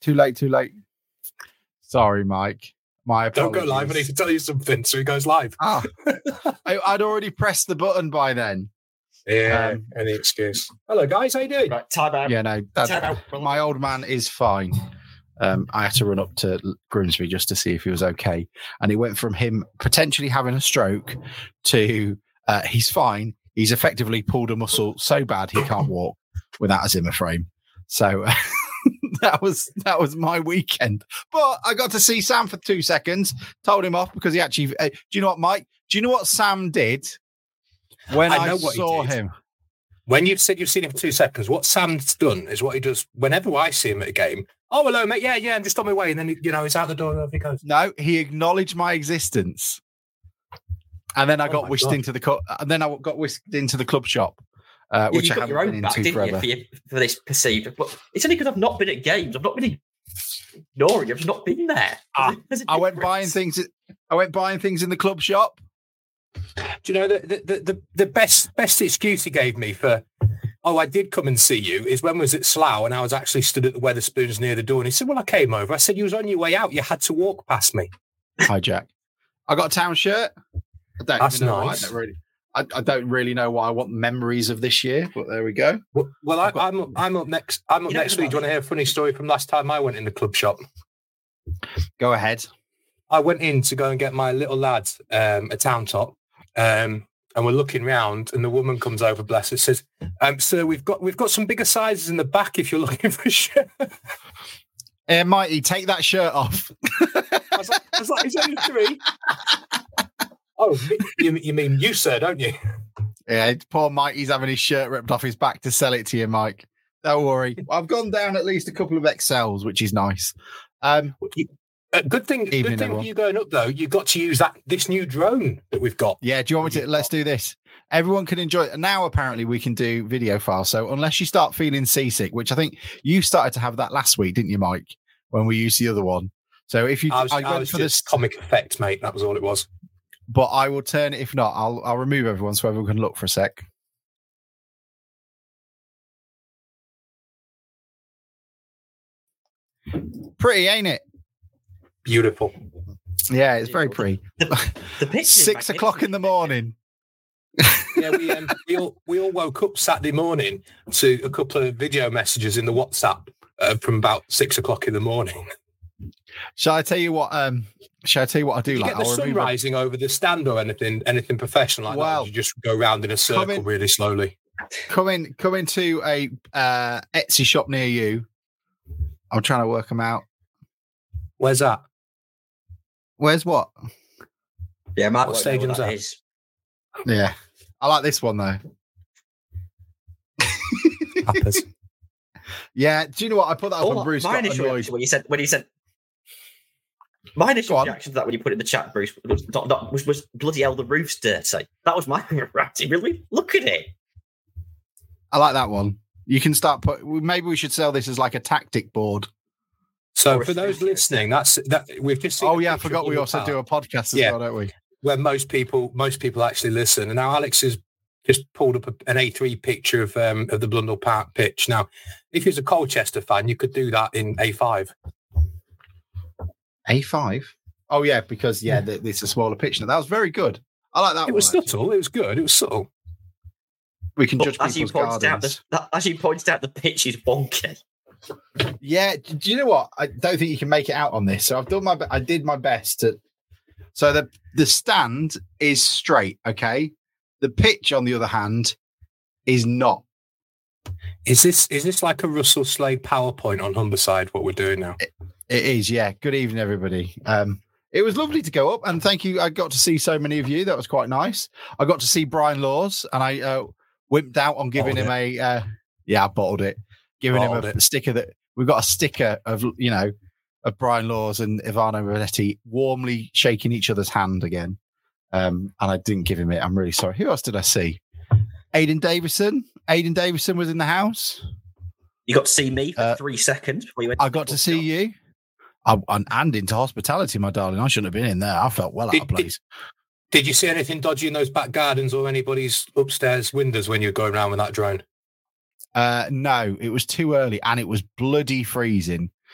Too late. Sorry, Mike. My Don't apologies. go live. I need to tell you something. So he goes live. I'd already pressed the button by then. Yeah, any excuse. Hello, guys. How you doing? Right, time out. Yeah, no. My old man is fine. I had to run up to Grimsby just to see if he was okay. And it went from him potentially having a stroke to he's fine. He's effectively pulled a muscle so bad he can't walk without a Zimmer frame. So that was my weekend. But I got to see Sam for 2 seconds, told him off because he actually... do you know what, Mike? Do you know what Sam did when I saw him? When you've said you've seen him for 2 seconds, what Sam's done is what he does whenever I see him at a game. Oh, hello, mate. Yeah, I'm just on my way. And then, he's out the door and off he goes. No, he acknowledged my existence. And then I got whisked into the club shop, which I haven't been into forever. For this perceived, but it's only because I've not been at games. I've not been ignoring. I've just not been there. I went buying things. I went buying things in the club shop. Do you know the best excuse he gave me for? Oh, I did come and see you. Is when I was at Slough and I was actually stood at the Wetherspoons near the door, and he said, "Well, I came over." I said, "You was on your way out. You had to walk past me." Hi, Jack. I got a town shirt. That's nice. I don't really know why I want memories of this year, but there we go. Well, I'm up next. I'm up next week. Do you want to hear a funny story from last time I went in the club shop? Go ahead. I went in to go and get my little lad a town top, and we're looking round, and the woman comes over, bless her, says, "Sir, we've got some bigger sizes in the back if you're looking for a shirt." Mighty, take that shirt off. I was like, "Is only 3?" Oh, you mean you, sir, don't you? Yeah, poor Mikey's having his shirt ripped off his back to sell it to you, Mike. Don't worry. I've gone down at least a couple of XLs, which is nice. Good thing for you going up, though, you got to use this new drone that we've got. Yeah, do you want me to? Let's do this. Everyone can enjoy it. Now, apparently, we can do video files. So unless you start feeling seasick, which I think you started to have that last week, didn't you, Mike, when we used the other one? So if you... I was for this comic effect, mate. That was all it was. But I will turn it. If not, I'll remove everyone so everyone can look for a sec. Pretty, ain't it? Beautiful. Yeah, it's very pretty. The 6 o'clock in the morning. Yeah, we all woke up Saturday morning to a couple of video messages in the WhatsApp from about 6 o'clock in the morning. Shall I tell you what? Shall I tell you what I do? You like get the sun rising over the stand or anything professional like that? You just go round in a circle really slowly. Come into a Etsy shop near you. I'm trying to work them out. Where's that? Where's what? Yeah, Mark. What stadium's that? Is. Yeah, I like this one though. Yeah, do you know what? I put that up on Bruce. My initial reaction when he said. My initial reaction to that when you put it in the chat, Bruce, was bloody hell, the roof's dirty. That was my reaction. Really, look at it. I like that one. You can start maybe we should sell this as like a tactic board. So for those listening, that we've just seen. Oh yeah, I forgot we also do a podcast as well, don't we? Where most people actually listen. And now Alex has just pulled up an A3 picture of the Blundell Park pitch. Now, if you're a Colchester fan, you could do that in A5. A5? Oh, yeah, because, it's a smaller pitch. Now, that was very good. I like that. It was subtle. It was good. It was subtle. We can judge people's gardens. As you pointed out, the pitch is wonky. Yeah. Do you know what? I don't think you can make it out on this. So I did my best to... So the stand is straight, okay? The pitch, on the other hand, is not. Is this like a Russell Slade PowerPoint on Humberside, what we're doing now? It is, yeah. Good evening, everybody. It was lovely to go up, and thank you. I got to see so many of you. That was quite nice. I got to see Brian Laws, and I wimped out on giving him I bottled it. Giving him a sticker that we've got a sticker of Brian Laws and Ivano Vanetti warmly shaking each other's hand again. And I didn't give him it. I'm really sorry. Who else did I see? Aidan Davison. Aidan Davison was in the house. You got to see me for 3 seconds before you went. I got to see you. And into hospitality, my darling. I shouldn't have been in there. I felt well out of place. Did you see anything dodgy in those back gardens or anybody's upstairs windows when you were going around with that drone? No, it was too early and it was bloody freezing.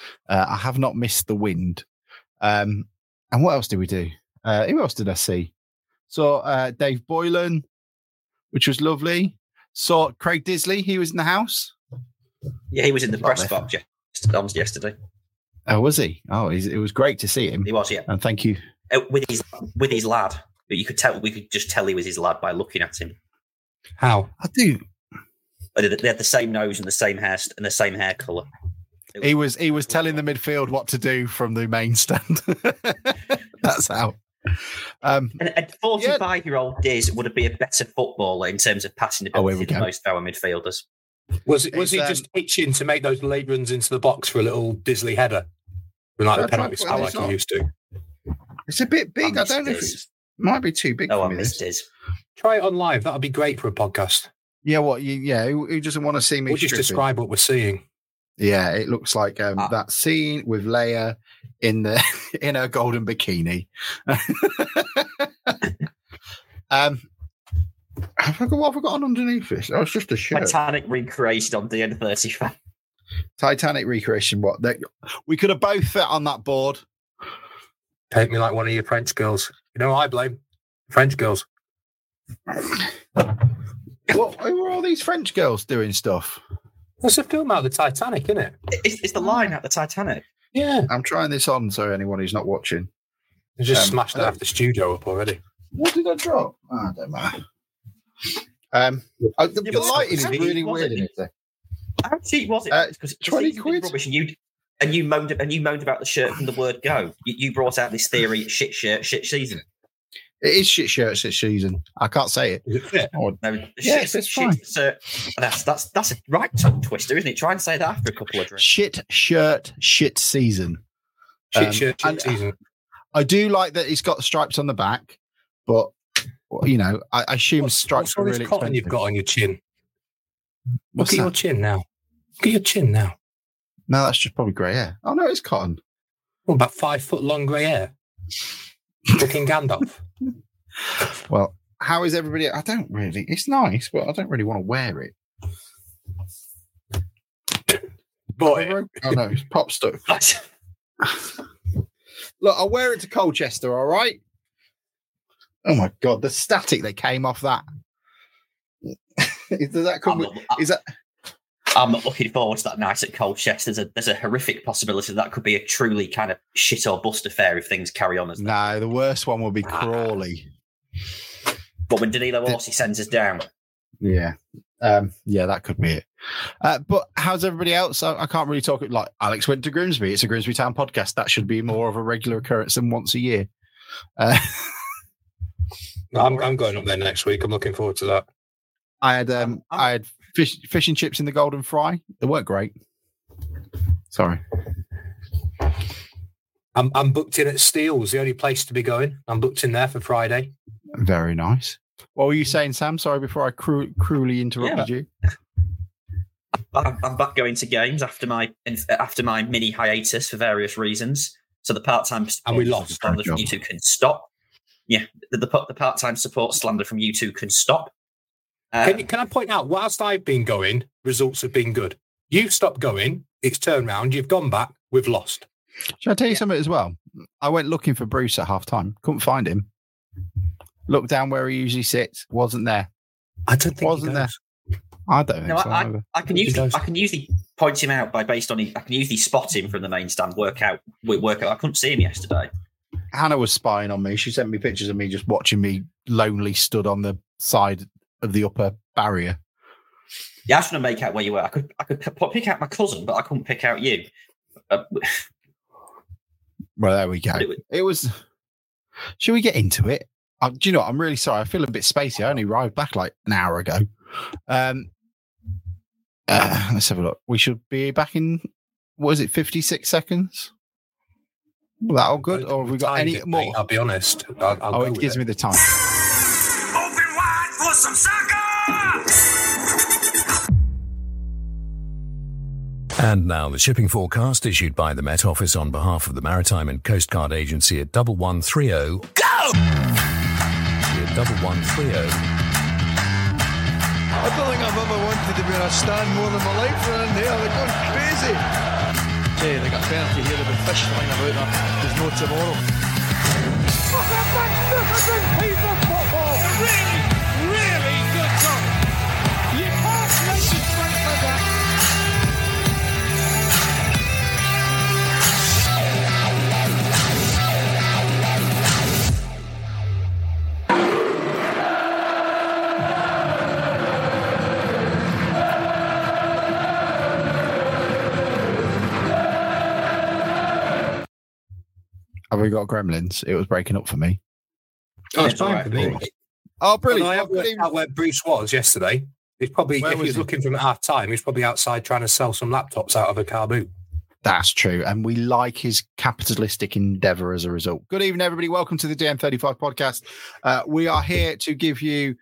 I have not missed the wind. And what else did we do? Who else did I see? Saw Dave Boylan, which was lovely. Saw Craig Disley. He was in the house. Yeah, he was in the press box yesterday. Oh, was he? Oh, it was great to see him. He was, yeah. And thank you. With his lad. You could tell. We could just tell he was his lad by looking at him. How? I do. They had the same nose and the same hair and the same hair colour. He was telling the midfield what to do from the main stand. That's how. And a 45-year-old Diz would be a better footballer in terms of passing ability than most of our midfielders. Was he just itching to make those late runs into the box for a little Disley header? Like the penalty spot like he used to. It's a bit big. I don't know if it might be too big for me. Diz. Try it on live. That would be great for a podcast. Yeah, who doesn't want to see me? We'll just describe what we're seeing. Yeah, it looks like that scene with Leia in her golden bikini. I forgot what I've got underneath this. Oh, it's just a shirt. Titanic recreation on DN35. Titanic recreation. What? We could have both fit on that board. Paint me like one of your French girls. You know, I blame French girls. Who are all these French girls doing stuff? It's a film out of the Titanic, isn't it? It's the line out the Titanic. Yeah. I'm trying this on so anyone who's not watching. They just smashed half the studio up already. What did I drop? Oh, I don't matter. The lighting is really weird in it. How cheap was it? Because 20 quid. Rubbish, and you moaned about the shirt from the word go. You brought out this theory: shit shirt, shit season. It is shit shirt, shit season. I can't say it. Is it fit? Yes, it's fine. That's a right tongue twister, isn't it? Try and say that after a couple of drinks. Shit shirt, shit season. Shit shirt, shit season. I do like that it's got the stripes on the back, but you know, I assume stripes are really cotton expensive. You've got on your chin. What's Look at that? your chin now. Look at your chin now. No, that's just probably grey hair. Oh no, it's cotton. Well, about 5 foot long grey hair. Fucking Gandalf. Well, how is everybody? I don't really. It's nice, but I don't really want to wear it. But oh no, it's pop stuff. Look, I'll wear it to Colchester. All right. Oh my god, the static that came off that. Does that come? I'm not looking forward to that night at Colchester. There's a horrific possibility that could be a truly kind of shit or bust affair if things carry on as that. No, the worst one will be Crawley. But when Danilo Orsi sends us down. Yeah. Yeah, that could be it. But how's everybody else? I can't really talk. Like Alex went to Grimsby. It's a Grimsby Town podcast. That should be more of a regular occurrence than once a year. I'm going up there next week. I'm looking forward to that. I had fish and chips in the Golden Fry. They weren't great. Sorry. I'm booked in at Steele's, the only place to be going. I'm booked in there for Friday. Very nice. What were you saying, Sam? Sorry, before I cruelly interrupted you. I'm back going to games after my mini hiatus for various reasons. So the part-time and we lost slander from YouTube can stop. Yeah, the part-time support slander from YouTube can stop. Can I point out, whilst I've been going, results have been good. You've stopped going, it's turned round, you've gone back, we've lost. Shall I tell you something as well? I went looking for Bruce at half-time. Couldn't find him. Looked down where he usually sits. Wasn't there. I don't think wasn't there. I don't think so. I can usually point him out I can usually spot him from the main stand, work out. I couldn't see him yesterday. Hannah was spying on me. She sent me pictures of me just watching me lonely stood on the side of the upper barrier. Yeah, I was trying to make out where you were. I could pick out my cousin, but I couldn't pick out you. Well, there we go. It was. Should we get into it? Do you know what? I'm really sorry. I feel a bit spacey. I only arrived back like an hour ago. Let's have a look. We should be back in, what is it, 56 seconds? Was that all good? Or have we got any more? Mate, I'll be honest. I'll it gives me the time. Open wide for some soccer! And now the shipping forecast issued by the Met Office on behalf of the Maritime and Coast Guard Agency at 1130. Go! At 1130. I don't think I've ever wanted to be in a stand more than my life around here. They're going crazy. they got penalty here, they've been fish flying about there. There's no tomorrow. What a magnificent piece of football! Really, really good goal. You can't make it straight like that. Have we got Gremlins? It was breaking up for me. Oh, it's fine for me. Oh, brilliant. Well, I have worked out where Bruce was yesterday. He's probably, if he was looking for him at half time, he's probably outside trying to sell some laptops out of a car boot. That's true. And we like his capitalistic endeavour as a result. Good evening, everybody. Welcome to the DM35 podcast. We are here to give you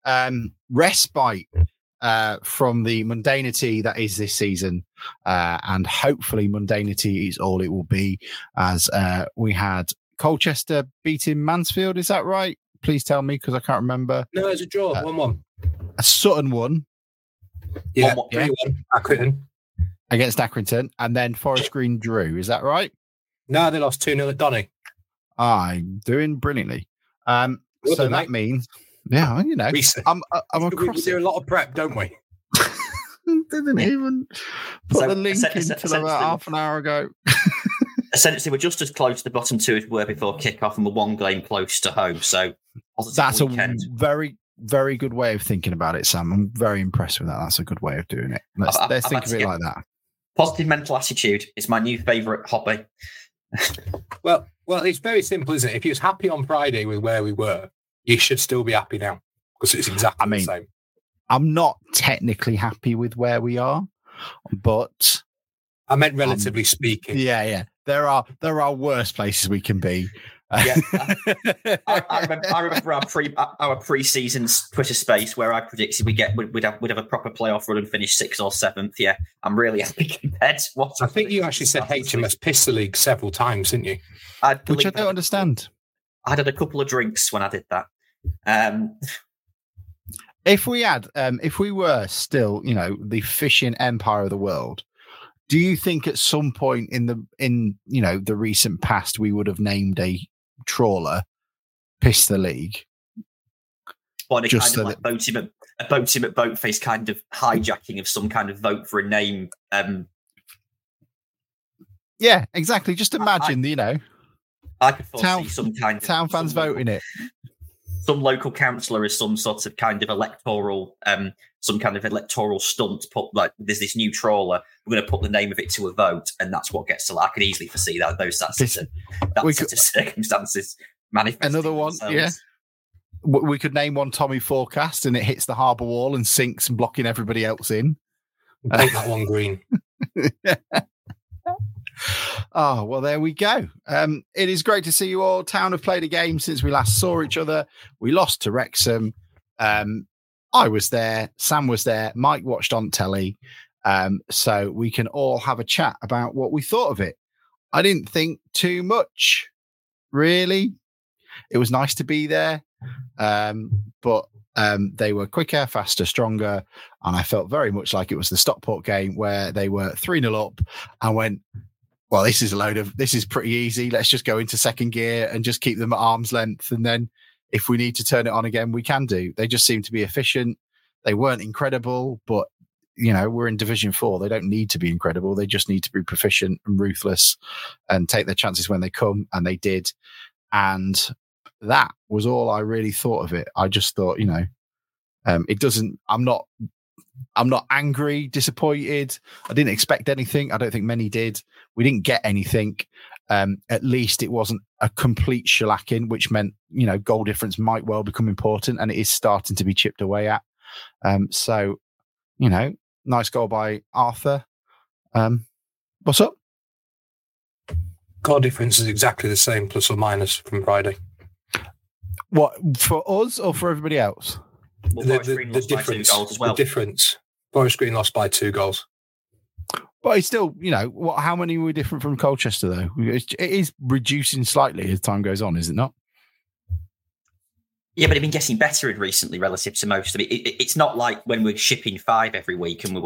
respite from the mundanity that is this season. And hopefully mundanity is all it will be, as we had Colchester beating Mansfield. Is that right? Please tell me, because I can't remember. No, it's a draw. 1-1. Sutton won. Yeah, 3-1. Accrington. Against Accrington. And then Forest Green drew. Is that right? No, they lost 2-0 at Donny. I'm doing brilliantly. So that means, yeah, you know, I'm across. We do a lot of prep, don't we? Didn't even put the link in until about half an hour ago. Essentially, we're just as close to the bottom two as we were before kick-off, and we're one game close to home. So that's a very, very good way of thinking about it, Sam. I'm very impressed with that. That's a good way of doing it. Let's think of it like that. Positive mental attitude is my new favourite hobby. Well, it's very simple, isn't it? If you was happy on Friday with where we were, you should still be happy now, because it's exactly the same. I'm not technically happy with where we are, but I meant relatively speaking. Yeah. There are worse places we can be. Yeah, I remember our pre-season Twitter space where I predicted we'd have a proper playoff run and finish 6th or 7th. Yeah, I'm really happy compared to what I think you actually said HMS pissed the league several times, didn't you? Which I don't understand. I had a couple of drinks when I did that. If we were still, the fishing empire of the world, do you think at some point in the recent past we would have named a trawler Piss the League? Well, just kind of like a boat team at Boatface kind of hijacking of some kind of vote for a name. Yeah, exactly. Just imagine, I could foresee some kind of town fans voting it. Some local councillor is some sort of kind of electoral, stunt. Put like, there's this new trawler. We're going to put the name of it to a vote, and that's what gets to. I could easily foresee those sort of circumstances manifesting. Another one, themselves. Yeah. We could name one Tommy Forecast, and it hits the harbour wall and sinks, and blocking everybody else in. Make that one green. Oh, well, there we go. It is great to see you all. Town have played a game since we last saw each other. We lost to Wrexham. I was there. Sam was there. Mike watched on telly. So we can all have a chat about what we thought of it. I didn't think too much, really. It was nice to be there. But they were quicker, faster, stronger. And I felt very much like it was the Stockport game where they were 3-0 up and went, well, this is pretty easy. Let's just go into second gear and just keep them at arm's length. And then if we need to turn it on again, we can do. They just seem to be efficient. They weren't incredible, but we're in Division 4. They don't need to be incredible. They just need to be proficient and ruthless and take their chances when they come. And they did. And that was all I really thought of it. I just thought, it doesn't, I'm not angry, disappointed. I didn't expect anything. I don't think many did. We didn't get anything. At least it wasn't a complete shellacking, which meant, goal difference might well become important, and it is starting to be chipped away at. So, nice goal by Arthur. What's up? Goal difference is exactly the same, plus or minus, from Friday. What, for us or for everybody else? Well, the difference, goals as well. The difference. Forest Green lost by 2 goals. But it's still, how many were different from Colchester, though? It is reducing slightly as time goes on, is it not? Yeah, but it's been getting better recently relative to most of it. It's not like when we're shipping 5 every week and we were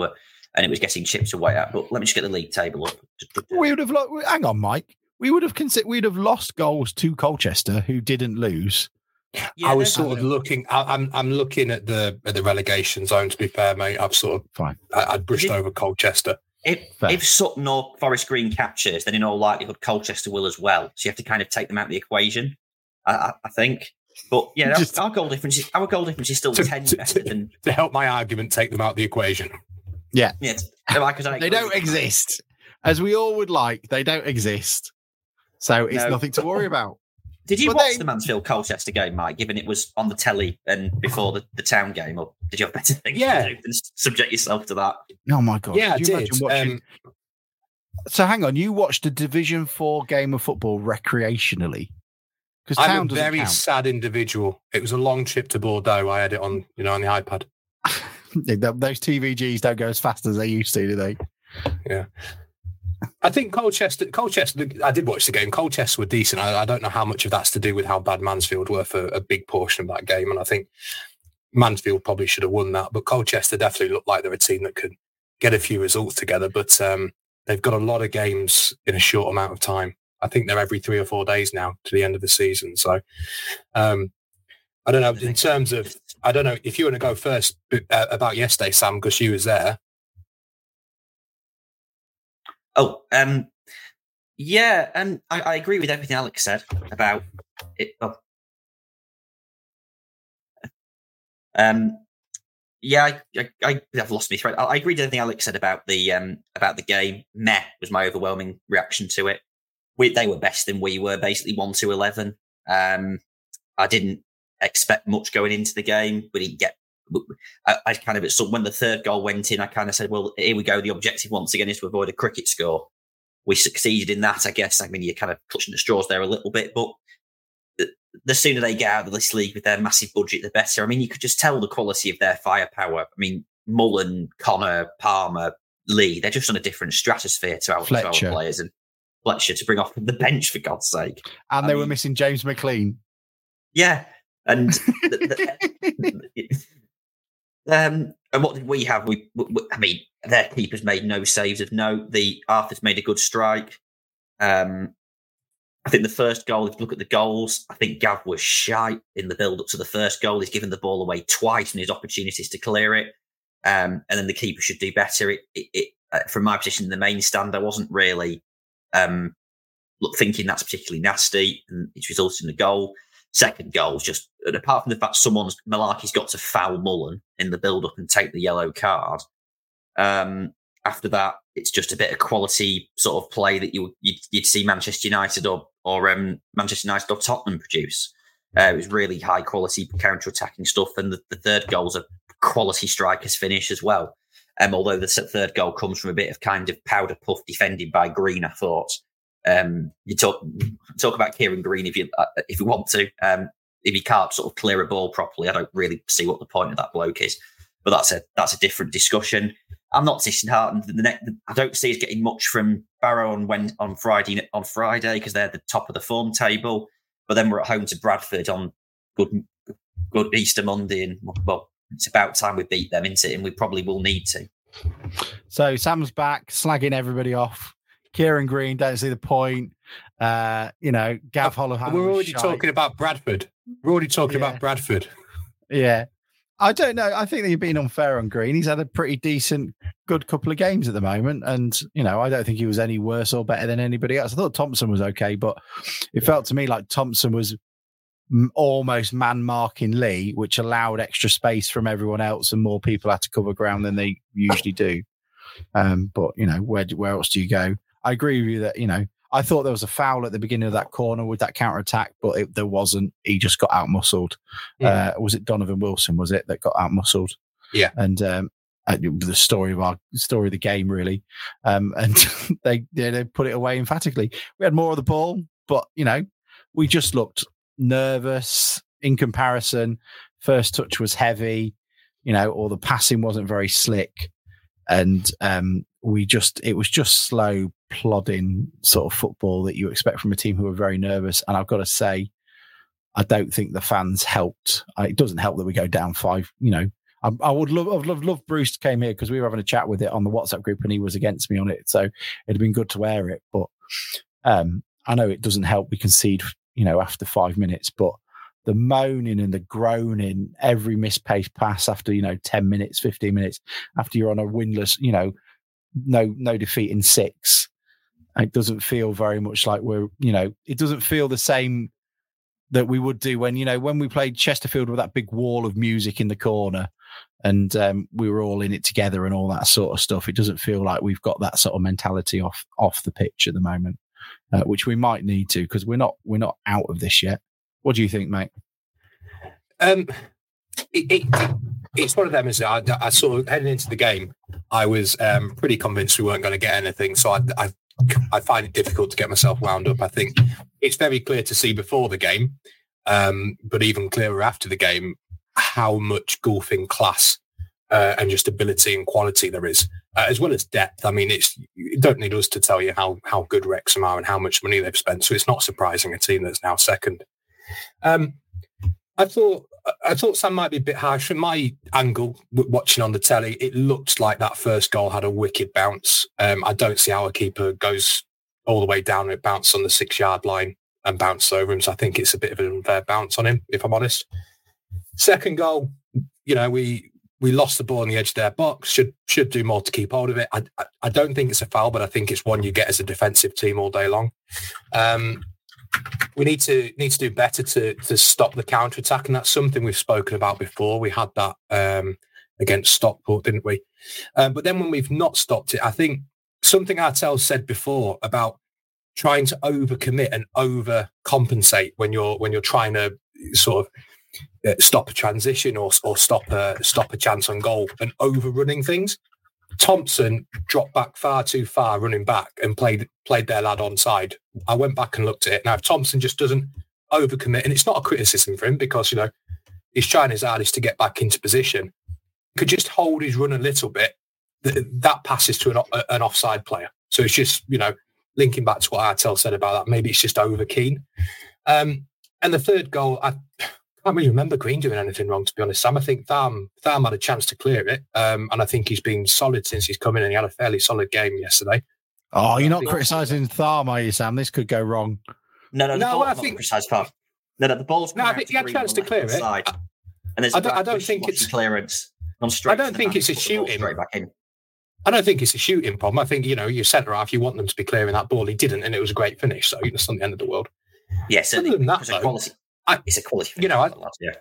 and it was getting chipped away at. But let me just get the league table up. We would have hang on, Mike. We'd have lost goals to Colchester, who didn't lose. I was sort of looking. I'm looking at the relegation zone. To be fair, mate, I've sort of fine. I'd brushed over Colchester. If Sutton or Forest Green captures, then in all likelihood Colchester will as well. So you have to kind of take them out of the equation. I think. But yeah, our goal difference is still 10 better than to help my argument. Take them out of the equation. Yeah, they don't exist, as we all would like. They don't exist, so it's nothing to worry about. Did you watch the Mansfield Colchester game, Mike? Given it was on the telly and before the town game, or did you have better things to do than subject yourself to that? Oh my god! Yeah, I did. So hang on, you watched a Division 4 game of football recreationally? I'm a very sad individual. It was a long trip to Bordeaux. I had it on, on the iPad. Those TVGs don't go as fast as they used to, do they? Yeah. I think Colchester, I did watch the game. Colchester were decent. I don't know how much of that's to do with how bad Mansfield were for a big portion of that game. And I think Mansfield probably should have won that. But Colchester definitely looked like they're a team that could get a few results together. But they've got a lot of games in a short amount of time. I think they're every 3 or 4 days now to the end of the season. So I don't know. In terms of, I don't know if you want to go first about yesterday, Sam, because you was there. Oh, yeah, and I agree with everything Alex said about it. Yeah, I've lost my thread. I agree with everything Alex said about the game. Meh was my overwhelming reaction to it. They were best than we were, basically 1-11. I didn't expect much going into the game, but I kind of, when the third goal went in, I kind of said, well, here we go. The objective once again is to avoid a cricket score. We succeeded in that, I guess. I mean, you're kind of clutching the straws there a little bit, but the sooner they get out of this league with their massive budget, the better. I mean, you could just tell the quality of their firepower. I mean, Mullen, Connor, Palmer, Lee, they're just on a different stratosphere to our players. And Fletcher to bring off the bench, for God's sake. And they were missing James McLean. Yeah. And and what did we have? I mean, their keepers made no saves of note. The Arthur's made a good strike. I think the first goal, if you look at the goals, I think Gav was shy in the build-up to the first goal. He's given the ball away twice in his opportunities to clear it. And then the keeper should do better. From my position in the main stand, I wasn't really thinking that's particularly nasty, and it's resulted in a goal. Second goal was just, apart from the fact Malarkey's got to foul Mullen in the build-up and take the yellow card. After that, it's just a bit of quality sort of play that you'd see Manchester United or Manchester United or Tottenham produce. It was really high quality counter-attacking stuff, and the third goal's a quality striker's finish as well. Although the third goal comes from a bit of kind of powder puff defended by Green, I thought. You talk about Kieran Green if you want to. If he can't sort of clear a ball properly, I don't really see what the point of that bloke is. But that's a different discussion. I'm not disheartened. I don't see us getting much from Barrow on Friday because they're at the top of the form table. But then we're at home to Bradford on good Easter Monday, and well, it's about time we beat them, isn't it? And we probably will need to. So Sam's back, slagging everybody off. Kieran Green, don't see the point. Gav Holohan. We're already talking about Bradford. About Bradford. Yeah. I don't know. I think that you're being unfair on Green. He's had a pretty decent, good couple of games at the moment. And, I don't think he was any worse or better than anybody else. I thought Thompson was okay, but it felt to me like Thompson was almost man-marking Lee, which allowed extra space from everyone else and more people had to cover ground than they usually do. But, where else do you go? I agree with you that, I thought there was a foul at the beginning of that corner with that counter-attack, but there wasn't. He just got out-muscled. Yeah. Was it Donovan Wilson, was it, that got out-muscled? Yeah. And the story of the game, really. And they put it away emphatically. We had more of the ball, but, we just looked nervous in comparison. First touch was heavy, or the passing wasn't very slick. And it was just slow, plodding sort of football that you expect from a team who are very nervous. And I've got to say, I don't think the fans helped. It doesn't help that we go down 5. I would love Bruce came here because we were having a chat with it on the WhatsApp group and he was against me on it. So it'd been good to air it. But I know it doesn't help we concede, after 5 minutes, but the moaning and the groaning, every misplaced pass after, 10 minutes, 15 minutes, after you're on a winless, no defeat in 6. It doesn't feel very much like it doesn't feel the same that we would do when we played Chesterfield with that big wall of music in the corner and we were all in it together and all that sort of stuff. It doesn't feel like we've got that sort of mentality off the pitch at the moment, which we might need to, because we're not out of this yet. What do you think, mate? It's one of them, is I sort of heading into the game, I was pretty convinced we weren't going to get anything. So I find it difficult to get myself wound up. I think it's very clear to see before the game, but even clearer after the game, how much golfing class and just ability and quality there is, as well as depth. I mean, you don't need us to tell you how good Wrexham are and how much money they've spent. So it's not surprising a team that's now second. I thought Sam might be a bit harsh. From my angle, watching on the telly, it looked like that first goal had a wicked bounce. I don't see how a keeper goes all the way down and it bounced on the 6-yard line and bounced over him. So I think it's a bit of an unfair bounce on him, if I'm honest. Second goal, we lost the ball on the edge of their box. Should do more to keep hold of it. I don't think it's a foul, but I think it's one you get as a defensive team all day long. We need to do better to stop the counter attack, and that's something we've spoken about before. We had that against Stockport, didn't we? But then when we've not stopped it, I think something Artell said before about trying to overcommit and overcompensate when you're trying to sort of stop a transition or stop a chance on goal and overrunning things. Thompson dropped back far too far running back and played their lad onside. I went back and looked at it. Now, if Thompson just doesn't overcommit, and it's not a criticism for him because, he's trying his hardest to get back into position, could just hold his run a little bit, that passes to an offside player. So it's just, linking back to what Artell said about that, maybe it's just over keen. And the third goal, I can't really remember Green doing anything wrong, to be honest, Sam. I think Tham had a chance to clear it, and I think he's been solid since he's come in, and he had a fairly solid game yesterday. Oh, you're not criticising Tham, are you, Sam? This could go wrong. No, I think precise part. No, the ball's. No, I think he had a chance to clear it. Side, and there's I don't think it's clearance. I don't think it's a shooting. Straight back in. I don't think it's a shooting problem. I think your centre half, you want them to be clearing that ball. He didn't, and it was a great finish. So it's not the end of the world. Yes, other than that, it's a quality. Finish,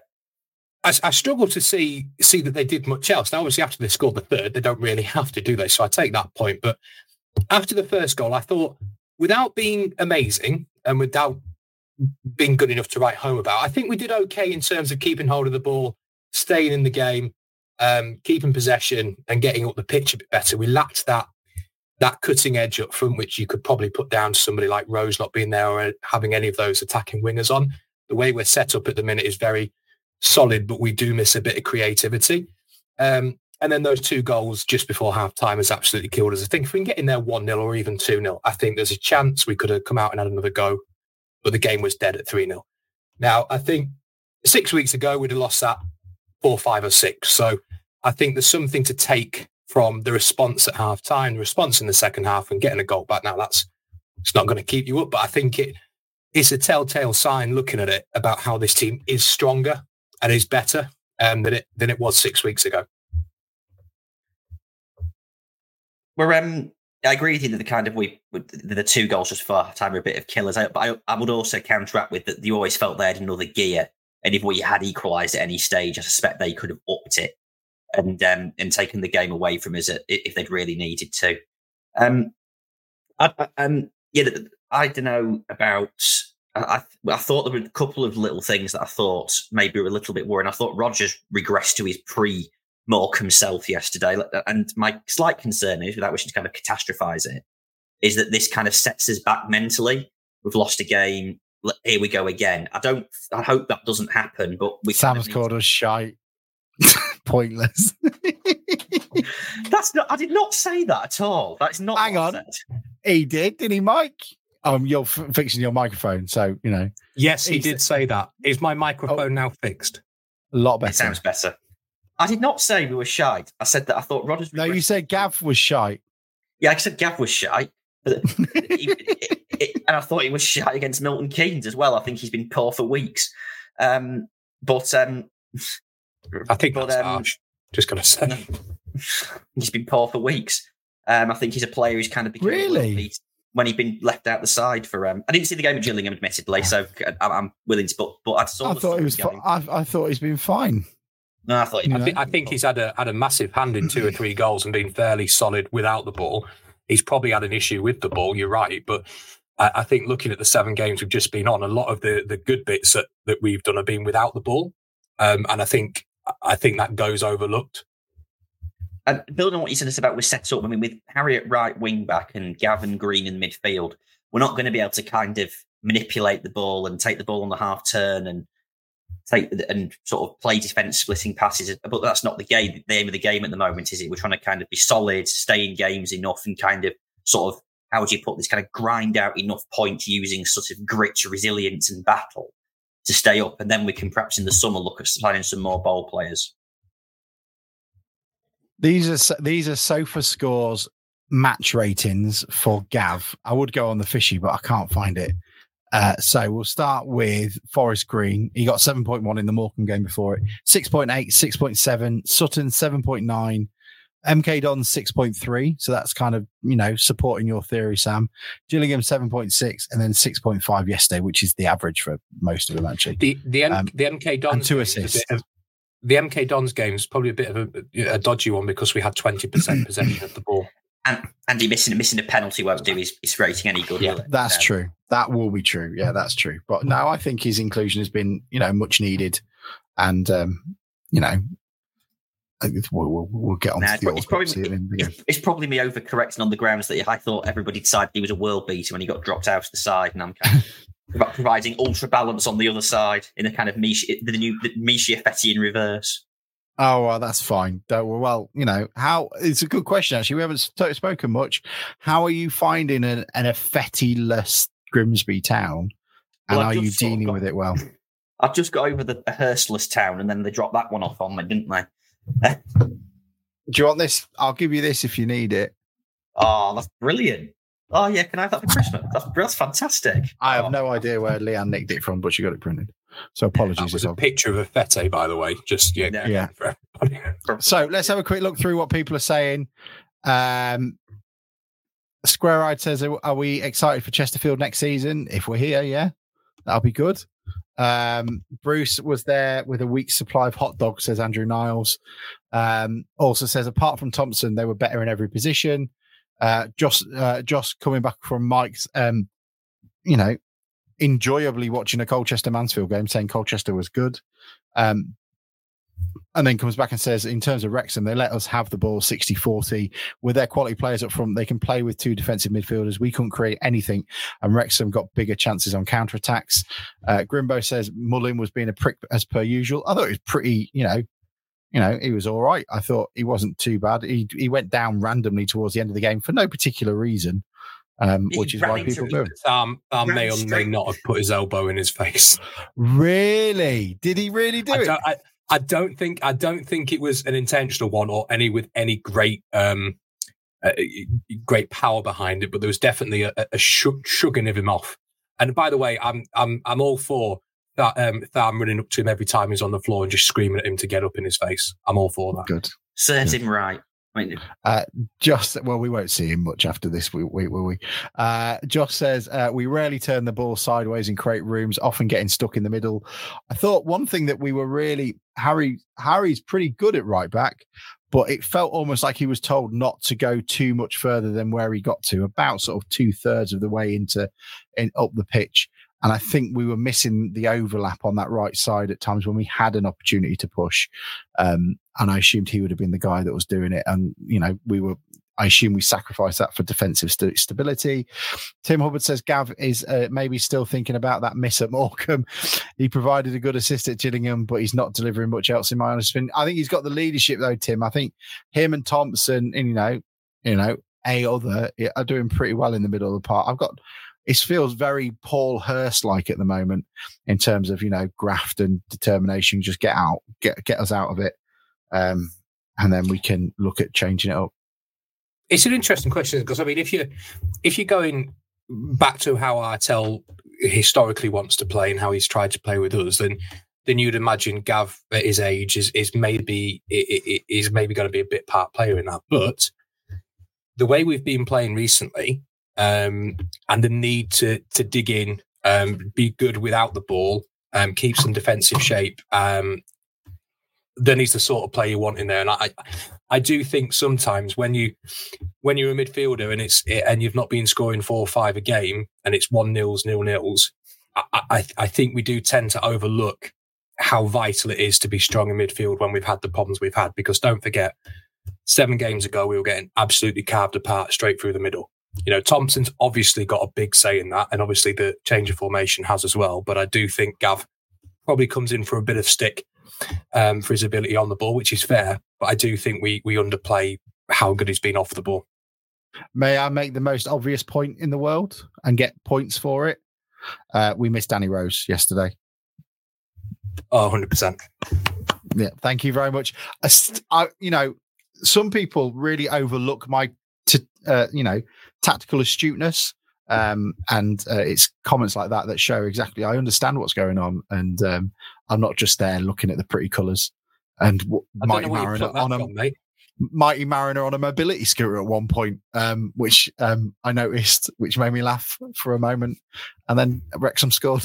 I struggle to see that they did much else. Now, obviously, after they scored the third, they don't really have to, do they? So I take that point. But after the first goal, I thought, without being amazing and without being good enough to write home about, I think we did okay in terms of keeping hold of the ball, staying in the game, keeping possession and getting up the pitch a bit better. We lacked that cutting edge up front, which you could probably put down to somebody like Rose not being there or having any of those attacking wingers on. The way we're set up at the minute is very solid, but we do miss a bit of creativity. And then those 2 goals just before half-time has absolutely killed us. I think if we can get in there 1-0 or even 2-0, I think there's a chance we could have come out and had another go, but the game was dead at 3-0. Now, I think 6 weeks ago, we'd have lost that 4, 5 or 6. So I think there's something to take from the response at half-time, the response in the second half and getting a goal back. Now, it's not going to keep you up, but I think it's a telltale sign looking at it about how this team is stronger and is better than it was 6 weeks ago. I agree with you that the 2 goals just for half time are a bit of killers. But I would also counteract with that you always felt they had another gear, and if we had equalised at any stage, I suspect they could have upped it and taken the game away from us if they'd really needed to. I don't know about. I thought there were a couple of little things that I thought maybe were a little bit worrying. I thought Rodgers regressed to his Morecambe self yesterday. And my slight concern is, without wishing to kind of catastrophise it, is that this kind of sets us back mentally. We've lost a game. Here we go again. I hope that doesn't happen, but Sam's called us shite. Pointless. I did not say that at all. That's not. Hang on. He didn't he, Mike? You're fixing your microphone, so, Yes, he did say that. Is my microphone now fixed? A lot better. It sounds better. I did not say we were shite. I said that I thought Rod has... No, you said Gav was shite. Yeah, I said Gav was shite. And I thought he was shite against Milton Keynes as well. I think he's been poor for weeks. I think that's harsh. Just going to say. He's been poor for weeks. I think he's a player who's kind of become really when he's been left out the side for. I didn't see the game at Gillingham, admittedly, so I'm willing to. But I saw. I thought he was. I thought he's been fine. No, I thought. I think he's had a massive hand in 2 or 3 goals and been fairly solid without the ball. He's probably had an issue with the ball. You're right, but I think looking at the 7 games we've just been on, a lot of the good bits that we've done have been without the ball, and I think that goes overlooked. And building on what you said about we're set up, I mean, with Harry at right wing back and Gavin Green in midfield, we're not going to be able to kind of manipulate the ball and take the ball on the half turn and sort of play defence splitting passes. But that's not the aim of the game at the moment, is it? We're trying to kind of be solid, stay in games enough, and kind of sort of, how would you put this, kind of grind out enough points using sort of grit, resilience and battle to stay up. And then we can perhaps in the summer look at signing some more ball players. These are Sofa Scores match ratings for Gav. I would go on the fishy, but I can't find it. So we'll start with Forest Green. He got 7.1 in the Morecambe game before it. 6.8, 6.7. Sutton 7.9. MK Dons 6.3. So that's kind of, supporting your theory, Sam. Gillingham 7.6 and then 6.5 yesterday, which is the average for most of them actually. The MK Dons and 2 assists. The MK Dons game is probably a bit of a dodgy one because we had 20% possession of the ball. And he missing a penalty won't do his rating any good. Yeah, that's true. That will be true. Yeah, that's true. But no, I think his inclusion has been, much needed. And, we'll get on to the it's probably me overcorrecting on the grounds that I thought everybody decided he was a world beater when he got dropped out to the side, and I'm kind of providing ultra balance on the other side in a kind of the new Misha Fetty in reverse. Oh, well, that's fine. Well, how it's a good question, actually. We haven't spoken much. How are you finding an Fetty-less Grimsby town? And are you dealing with it well? I've just got over the Hurstless town, and then they dropped that one off on me, didn't they? Do you want this? I'll give you this if you need it. Oh, that's brilliant. Oh, yeah, can I have that for Christmas? That's fantastic. I have no idea where Leanne nicked it from, but she got it printed. So apologies. That was a picture of a fete, by the way. Just yeah. So let's have a quick look through what people are saying. Square Eyed says, "Are we excited for Chesterfield next season? If we're here, yeah, that'll be good." Bruce was there with a week's supply of hot dogs, says Andrew Niles. Also says, apart from Thompson, they were better in every position. Josh coming back from Mike's, enjoyably watching a Colchester Mansfield game, saying Colchester was good. And then comes back and says, in terms of Wrexham, they let us have the ball 60-40. With their quality players up front, they can play with 2 defensive midfielders. We couldn't create anything, and Wrexham got bigger chances on counter-attacks. Grimbo says Mullin was being a prick as per usual. I thought it was pretty, he was all right. I thought he wasn't too bad. He went down randomly towards the end of the game for no particular reason, which is why people do it. May or may not have put his elbow in his face. Really? Did he really do it? I don't think it was an intentional one or with any great great power behind it, but there was definitely a shugging of him off. And by the way, I'm all for that. Tham running up to him every time he's on the floor and just screaming at him to get up in his face. I'm all for that. Good. Serves him right. We won't see him much after this week, will we? Josh says, we rarely turn the ball sideways and create rooms, often getting stuck in the middle. I thought one thing that we were really, Harry's pretty good at right back, but it felt almost like he was told not to go too much further than where he got to, about sort of 2/3 of the way up the pitch. And I think we were missing the overlap on that right side at times when we had an opportunity to push. And I assumed he would have been the guy that was doing it. And, I assume we sacrificed that for defensive stability. Tim Hubbard says Gav is maybe still thinking about that miss at Morecambe. He provided a good assist at Gillingham, but he's not delivering much else in my honest opinion. I think he's got the leadership though, Tim. I think him and Thompson and, are doing pretty well in the middle of the park. It feels very Paul Hurst-like at the moment in terms of, graft and determination. Just get us out of it. and then we can look at changing it up. It's an interesting question because, I mean, if you're going back to how Artell historically wants to play and how he's tried to play with us, then you'd imagine Gav at his age is maybe going to be a bit part player in that. But the way we've been playing recently, and the need to dig in, be good without the ball, keep some defensive shape, then he's the sort of player you want in there. And I do think sometimes when you're a midfielder and you've not been scoring 4 or 5 a game and it's 1-0, 0-0s, I think we do tend to overlook how vital it is to be strong in midfield when we've had the problems we've had. Because don't forget, 7 games ago, we were getting absolutely carved apart straight through the middle. You know, Thompson's obviously got a big say in that, and obviously the change of formation has as well. But I do think Gav probably comes in for a bit of stick for his ability on the ball, which is fair. But I do think we underplay how good he's been off the ball. May I make the most obvious point in the world and get points for it? We missed Danny Rose yesterday. Oh, 100%. Yeah, thank you very much. Some people really overlook my, tactical astuteness, and it's comments like that show exactly I understand what's going on, and I'm not just there looking at the pretty colours. And Mighty Mariner on a mobility scooter at one point, which I noticed, which made me laugh for a moment, and then Wrexham scored.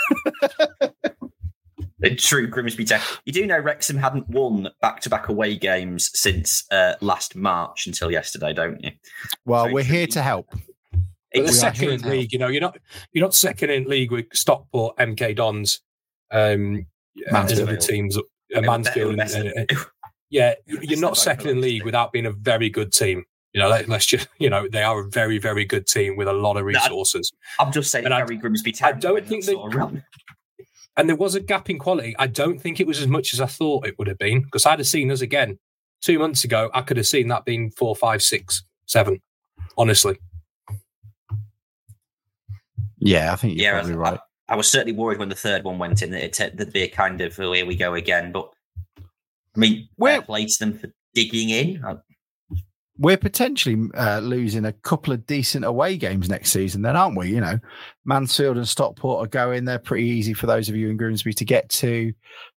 True Grimsby Tech. You do know Wrexham hadn't won back-to-back away games since last March until yesterday, don't you? Well, so we're here to help. But the second in league, you're not second in league with Stockport, MK Dons, and other teams, Mansfield. Yeah, you're not second in league without being a very good team. Let's just, they are a very, very good team with a lot of resources. I'm just saying, Harry Grimsby Town. I don't think and there was a gap in quality. I don't think it was as much as I thought it would have been, because I'd have seen us again 2 months ago. I could have seen that being 4, 5, 6, 7. Honestly. Yeah, I think you're probably right. I was certainly worried when the third one went in that there'd be a kind of, here we go again. But I mean, fair play to them for digging in. We're potentially losing a couple of decent away games next season, then, aren't we? Mansfield and Stockport are going. They're pretty easy for those of you in Grimsby to get to.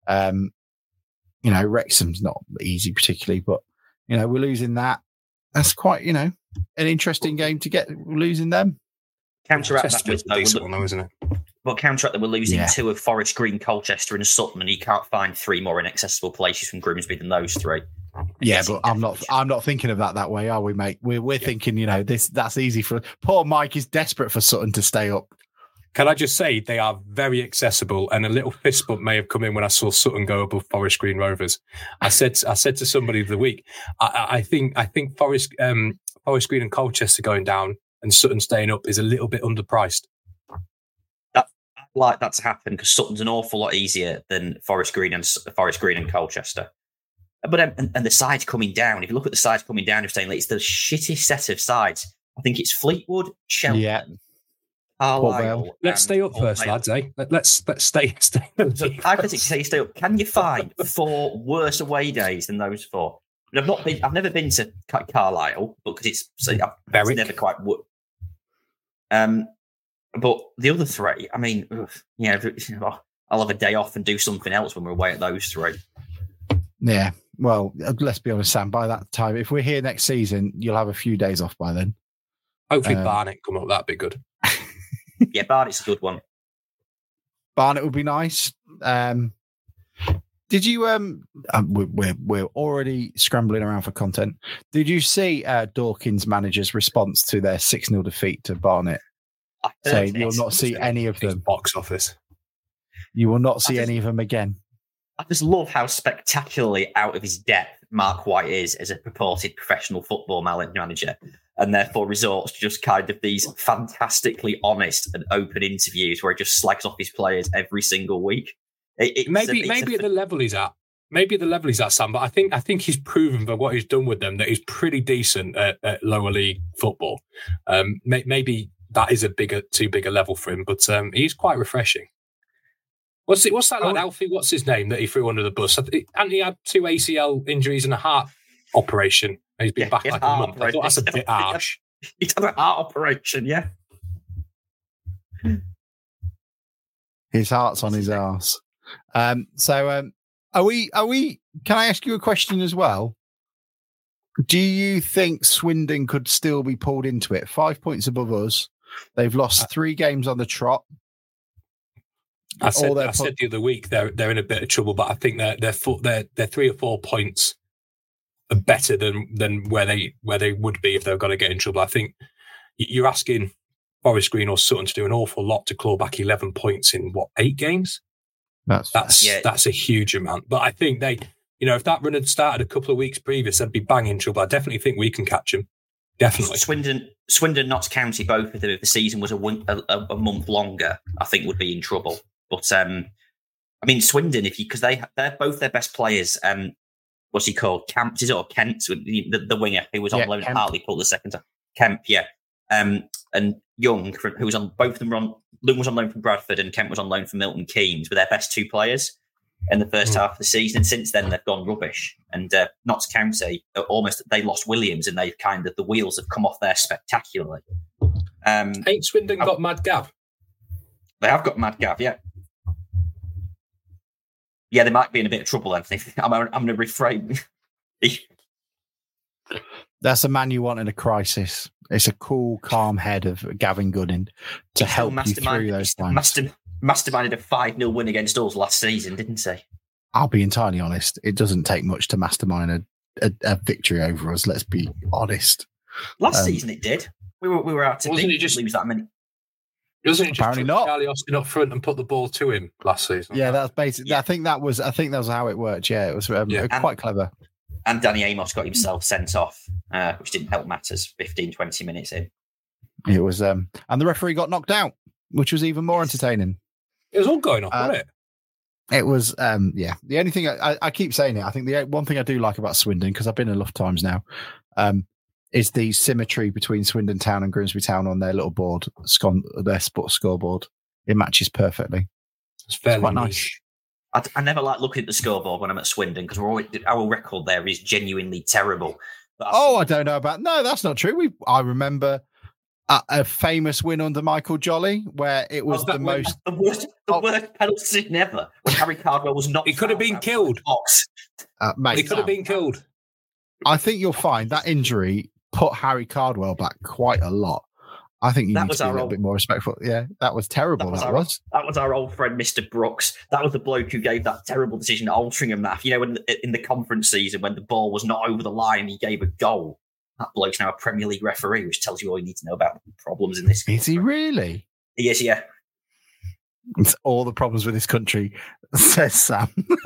Wrexham's not easy particularly, but we're losing that. That's quite, an interesting game to get. Losing them. Counteract that with decent one, though, isn't it? Well, counteract that we're losing 2 of Forest Green, Colchester, and Sutton, and you can't find 3 more inaccessible places from Grimsby than those 3. Yeah, but I'm not thinking of that way, are we, mate? We're thinking, that's easy for poor Mike is desperate for Sutton to stay up. Can I just say they are very accessible, and a little fist bump may have come in when I saw Sutton go above Forest Green Rovers. I said to somebody the week, I think Forest Green and Colchester going down and Sutton staying up is a little bit underpriced. I'd like that to happen because Sutton's an awful lot easier than Forest Green and Colchester. But and the sides coming down, if you look at the sides coming down, it's the shittest set of sides. I think it's Fleetwood, Cheltenham, Carlisle. Let's stay up first, lads. Let's stay. I think stay up. Can you find 4 worse away days than those 4? I've never been to Carlisle, because it's never quite. But the other 3, I mean, I'll have a day off and do something else when we're away at those 3. Yeah. Well, let's be honest, Sam, by that time, if we're here next season, you'll have a few days off by then. Hopefully Barnet come up, that'd be good. Yeah, Barnet's a good one. Barnet would be nice. Did you, we're already scrambling around for content. Did you see Dawkins' manager's response to their 6-0 defeat to Barnet? Saying you'll not see any of them. Box office. You will not see any of them again. I just love how spectacularly out of his depth Mark White is as a purported professional football manager, and therefore resorts to just kind of these fantastically honest and open interviews where he just slags off his players every single week. Maybe at the level he's at. Maybe at the level he's at, Sam, but I think he's proven by what he's done with them that he's pretty decent at lower league football. Maybe that is too big a level for him, but he's quite refreshing. What's that lad, Alfie? What's his name that he threw under the bus? And he had 2 ACL injuries and a heart operation. And he's been back like a month. I thought that's a bit harsh. He's had a heart operation, yeah. His heart's on his arse. Are we? Can I ask you a question as well? Do you think Swindon could still be pulled into it? 5 points above us. They've lost 3 games on the trot. I said the other week they're in a bit of trouble, but I think they're 3 or 4 points are better than where they would be if they're going to get in trouble. I think you're asking Forest Green or Sutton to do an awful lot to claw back 11 points in 8 games. That's a huge amount. But I think they, if that run had started a couple of weeks previous, they'd be banging trouble. I definitely think we can catch them. Definitely. Swindon, Notts County, both of them, if the season was a month longer, I think would be in trouble. But Swindon, because they're both their best players. What's he called? Camp, is it, or Kent, the winger who was on loan at Hartlepool the second time. Kemp, yeah. And Young, who was on, both of them were on. Lund was on loan from Bradford, and Kemp was on loan from Milton Keynes. Were their best 2 players in the first half of the season. And since then, they've gone rubbish. And Notts County, they lost Williams, and they've the wheels have come off there spectacularly. Ain't Swindon got Mad Gav? They have got Mad Gav, yeah. Yeah, they might be in a bit of trouble, Anthony. I'm going to refrain. That's a man you want in a crisis. It's a cool, calm head of Gavin Gooden to help you through those times. Masterminded a 5-0 win against us last season, didn't he? I'll be entirely honest. It doesn't take much to mastermind a victory over us. Let's be honest. Last season it did. We were out to lose that many. Wasn't it just apparently not Charlie Austin up front and put the ball to him last season? Yeah, that's basically. Yeah. I think that was how it worked. Yeah, it was quite clever. And Danny Amos got himself sent off, which didn't help matters 15, 20 minutes in. It was, and the referee got knocked out, which was even more entertaining. It was all going off, wasn't it? It was, yeah. The only thing I keep saying it. I think the one thing I do like about Swindon, because I've been enough times now, is the symmetry between Swindon Town and Grimsby Town on their little board, their sports scoreboard. It matches perfectly. It's fairly quite nice. I never like looking at the scoreboard when I'm at Swindon because our record there is genuinely terrible. I don't know about. No, that's not true. I remember a famous win under Michael Jolly where it was the worst penalty ever when Harry Cardwell was not. He could have been killed. Mate, he could have been killed. I think you'll find that injury put Harry Cardwell back quite a lot. I think you need to be a little bit more respectful. Yeah, that was terrible. That was our old friend, Mr. Brooks. That was the bloke who gave that terrible decision at Altrincham. When in the conference season, when the ball was not over the line, he gave a goal. That bloke's now a Premier League referee, which tells you all you need to know about the problems in this country. Is he really? He is, yeah. It's all the problems with this country, says Sam.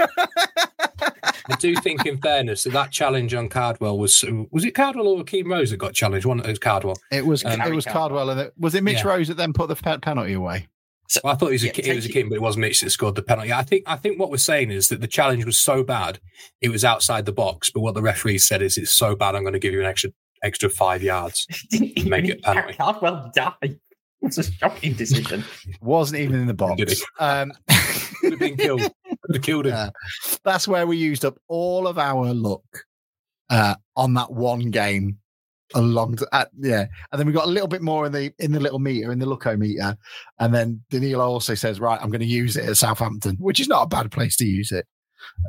I do think, in fairness, that challenge on Cardwell was it Cardwell or Keane Rose that got challenged? It was Cardwell. It was Cardwell, and was it Mitch Rose that then put the penalty away? So, I thought it was a Keane, but it was Mitch that scored the penalty. I think what we're saying is that the challenge was so bad, it was outside the box. But what the referee said is, it's so bad, I'm going to give you an extra 5 yards to make it a penalty. Cardwell died. It's a shocking decision. Wasn't even in the box. Could have been killed. Could have killed him. That's where we used up all of our luck on that one game. And then we got a little bit more in the little meter, in the Lucko meter, and then Danilo also says, "Right, I'm going to use it at Southampton," which is not a bad place to use it.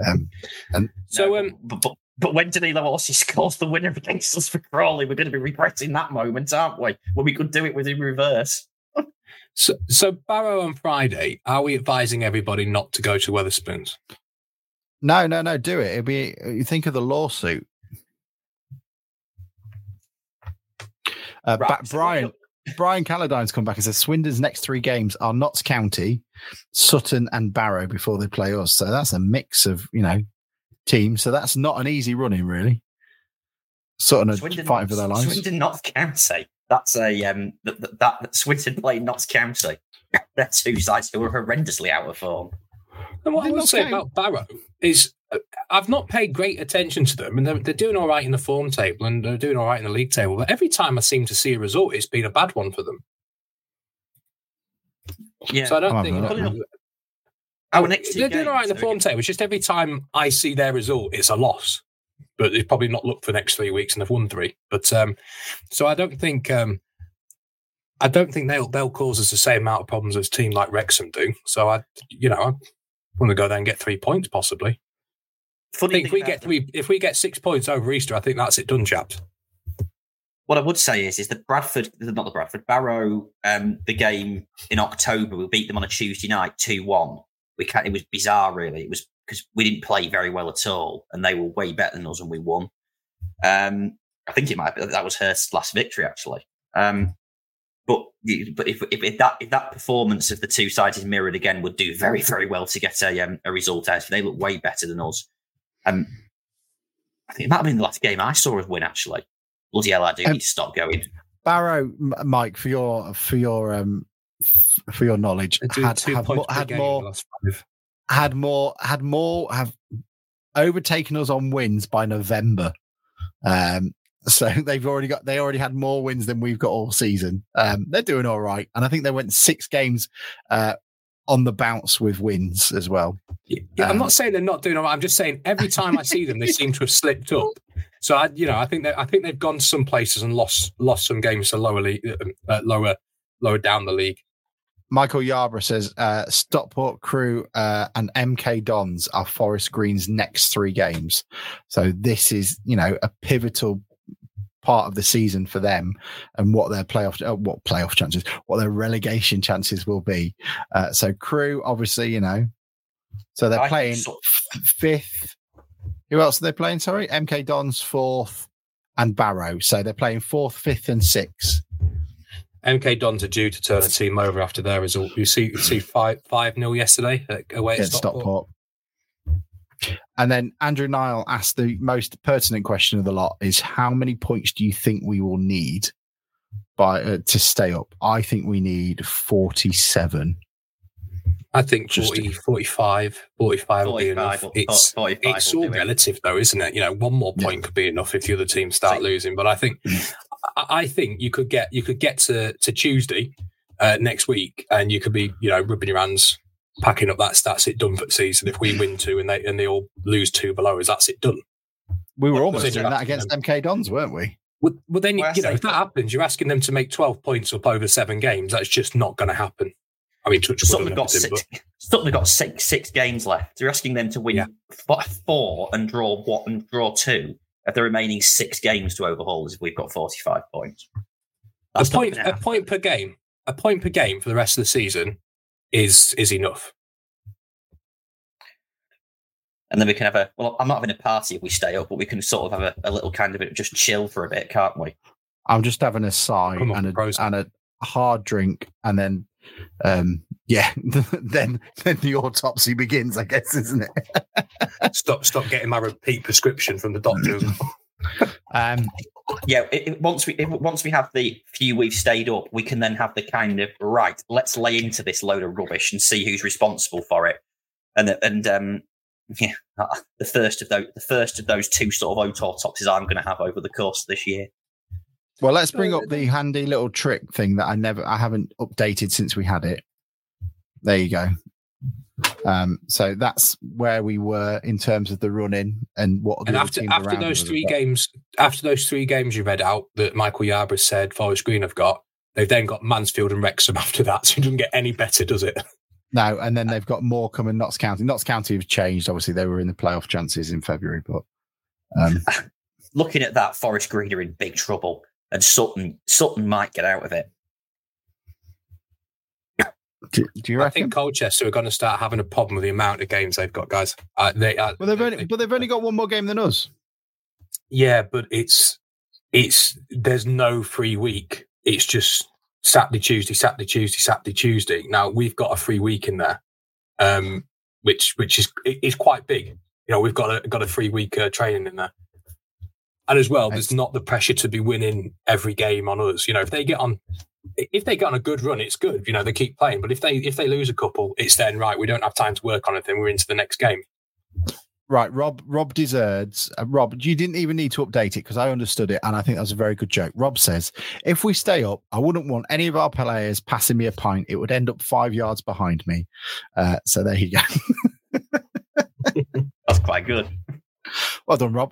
But when Danilo also scores the winner against us for Crawley, we're going to be regretting that moment, aren't we? When we could do it with in reverse. So Barrow on Friday, are we advising everybody not to go to Wetherspoons? No, do it. You think of the lawsuit. Brian Caladine's come back and says Swindon's next 3 games are Notts County, Sutton and Barrow before they play us. So that's a mix of, teams. So that's not an easy running, really. Sutton are fighting for their lives. Swindon, Notts County. That's that Swindon playing Notts County. They're 2 sides who are horrendously out of form. And what I will say about Barrow is I've not paid great attention to them, and they're doing all right in the form table and they're doing all right in the league table. But every time I seem to see a result, it's been a bad one for them. Yeah. So I don't think Our next two They're games, doing all right in the form table. It's just every time I see their result, it's a loss. But they've probably not looked for the next 3 weeks and they've won 3. But so I don't think they'll cause us the same amount of problems as a team like Wrexham do. So I want to go there and get 3 points possibly. I think if we get 6 points over Easter, I think that's it done, chaps. What I would say is that Barrow, the game in October, we beat them on a Tuesday night 2-1. It was bizarre, really. It was because we didn't play very well at all, and they were way better than us, and we won. I think that was her last victory, actually. But if that performance of the two sides is mirrored again, would do very, very well to get a result out. They look way better than us. I think it might have been the last game I saw us win, actually. Bloody hell, I do need to stop going. Barrow, Mike, for your knowledge, have overtaken us on wins by November. So they already had more wins than we've got all season. They're doing all right, and I think they went 6 games on the bounce with wins as well. Yeah, I'm not saying they're not doing all right. I'm just saying every time I see them, they seem to have slipped up. So I think they've gone some places and lost some games to lower down the league. Michael Yarborough says Stockport, Crewe, and MK Dons are Forest Green's next 3 games. So this is, a pivotal part of the season for them and what their what their relegation chances will be. So Crewe, obviously, so they're playing 5th. Who else are they playing? Sorry, MK Dons 4th and Barrow. So they're playing 4th, 5th, and 6th. MK Dons are due to turn a team over after their result. You see 5-0 yesterday away at Stockport. And then Andrew Nile asked the most pertinent question of the lot: is how many points do you think we will need to stay up? I think we need 47. I think 45 will be enough. It's all relative, though, isn't it? One more point could be enough if the other teams start losing. But I think you could get to Tuesday next week, and you could be rubbing your hands, packing up that's it done for the season. If we win 2 and they all lose 2 below us, that's it done. We were almost doing that against MK Dons, weren't we? Well, then if that happens, you're asking them to make 12 points up over 7 games. That's just not going to happen. I mean, Sutton have got six games left. You're asking them to win 4 and draw 2 of the remaining 6 games to overhaul as if we've got 45 points. A point per game for the rest of the season is enough. And then we can have I'm not having a party if we stay up, but we can sort of have a little kind of just chill for a bit, can't we? I'm just having a sigh and a hard drink, and then then the autopsy begins, I guess, isn't it? Stop getting my repeat prescription from the doctor. Once we have the few we've stayed up, we can then have the kind of right. Let's lay into this load of rubbish and see who's responsible for it. The first of those 2 sort of autopsies I'm going to have over the course of this year. Well, let's bring up the handy little trick thing that I haven't updated since we had it. There you go. So that's where we were in terms of the running and what. And after those 3 games, you read out that Michael Yarborough said Forest Green have got, they've then got Mansfield and Wrexham after that. So it doesn't get any better, does it? No, and then they've got more coming. Notts County. Notts County have changed. Obviously, they were in the playoff chances in February, but looking at that, Forest Green are in big trouble. And Sutton might get out of it. Do you reckon? I think Colchester are going to start having a problem with the amount of games they've got, guys. They've only got 1 more game than us. Yeah, but there's no free week. It's just Saturday, Tuesday, Saturday, Tuesday, Saturday, Tuesday. Now we've got a free week in there, which is quite big. We've got a 3 week training in there. And as well, there's not the pressure to be winning every game on us. If they get on a good run, it's good. They keep playing. But if they lose a couple, it's then right. We don't have time to work on anything. We're into the next game. Right, Rob deserves. Rob, you didn't even need to update it because I understood it, and I think that was a very good joke. Rob says, "If we stay up, I wouldn't want any of our players passing me a pint. It would end up 5 yards behind me." So there you go. That's quite good. Well done, Rob.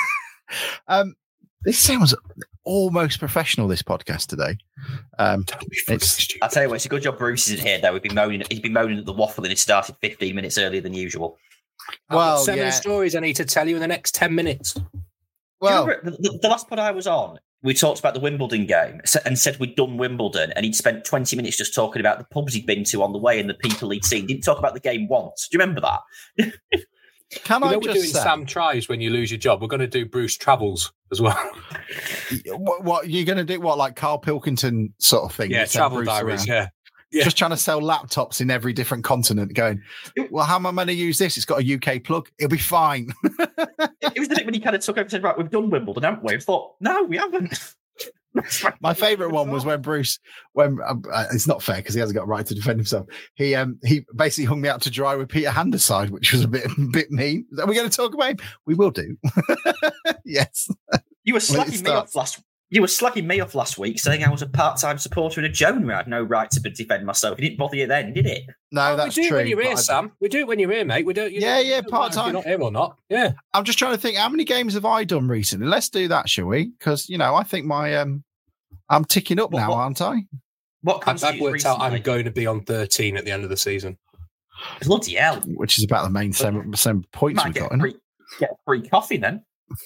This sounds almost professional. This podcast today. I'll tell you what, it's a good job Bruce isn't here. Though he's been moaning at the waffle, and it started 15 minutes earlier than usual. I've got 7 stories I need to tell you in the next 10 minutes. Well, the last pod I was on, we talked about the Wimbledon game and said we'd done Wimbledon, and he'd spent 20 minutes just talking about the pubs he'd been to on the way and the people he'd seen. Didn't talk about the game once. Do you remember that? We're doing Sam Tries when you lose your job. We're going to do Bruce Travels as well. What you're going to do? What, like Carl Pilkington sort of thing? Yeah, travel diaries. Yeah. Just trying to sell laptops in every different continent. Going, well, how am I going to use this? It's got a UK plug. It'll be fine. It was the bit when he kind of took over and said, "Right, we've done Wimbledon, haven't we?" I thought, "No, we haven't." My favourite one was when Bruce, it's not fair because he hasn't got a right to defend himself. He basically hung me out to dry with Peter Handeside, which was a bit mean. Are we going to talk about him? We will do. Yes. You were slagging me off last. You were slagging me off last week, saying I was a part-time supporter in a Joan who had no right to defend myself. It didn't bother you then, did it? No, that's true. We do it when you're here, Sam. We do it when you're here, mate. We do. Part-time. You're not here or not? Yeah. I'm just trying to think, how many games have I done recently? Let's do that, shall we? Because I think my I'm ticking up now, aren't I? I've worked out I'm going to be on 13 at the end of the season. Bloody hell! Which is about the main same points we've got. Get a free coffee then.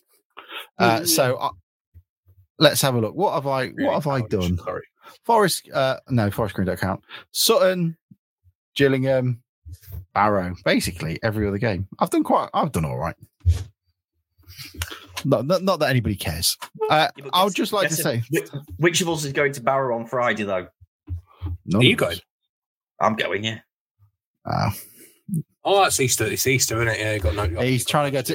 Let's have a look. What have I done? Sorry. Forest Green don't count. Sutton, Gillingham, Barrow. Basically every other game. I've done all right. Not that anybody cares. I would just like to say, which of us is going to Barrow on Friday though? Are you going? I'm going. Yeah. That's Easter. It's Easter, isn't it? Yeah. Got no. He's trying to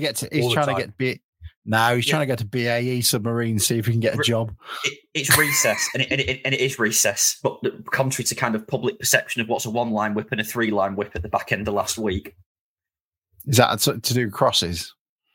get to BAE Submarine, see if he can get a job. It's recess, and it is recess, but contrary to kind of public perception of what's a 1-line whip and a 3-line whip at the back end of last week. Is that to do crosses?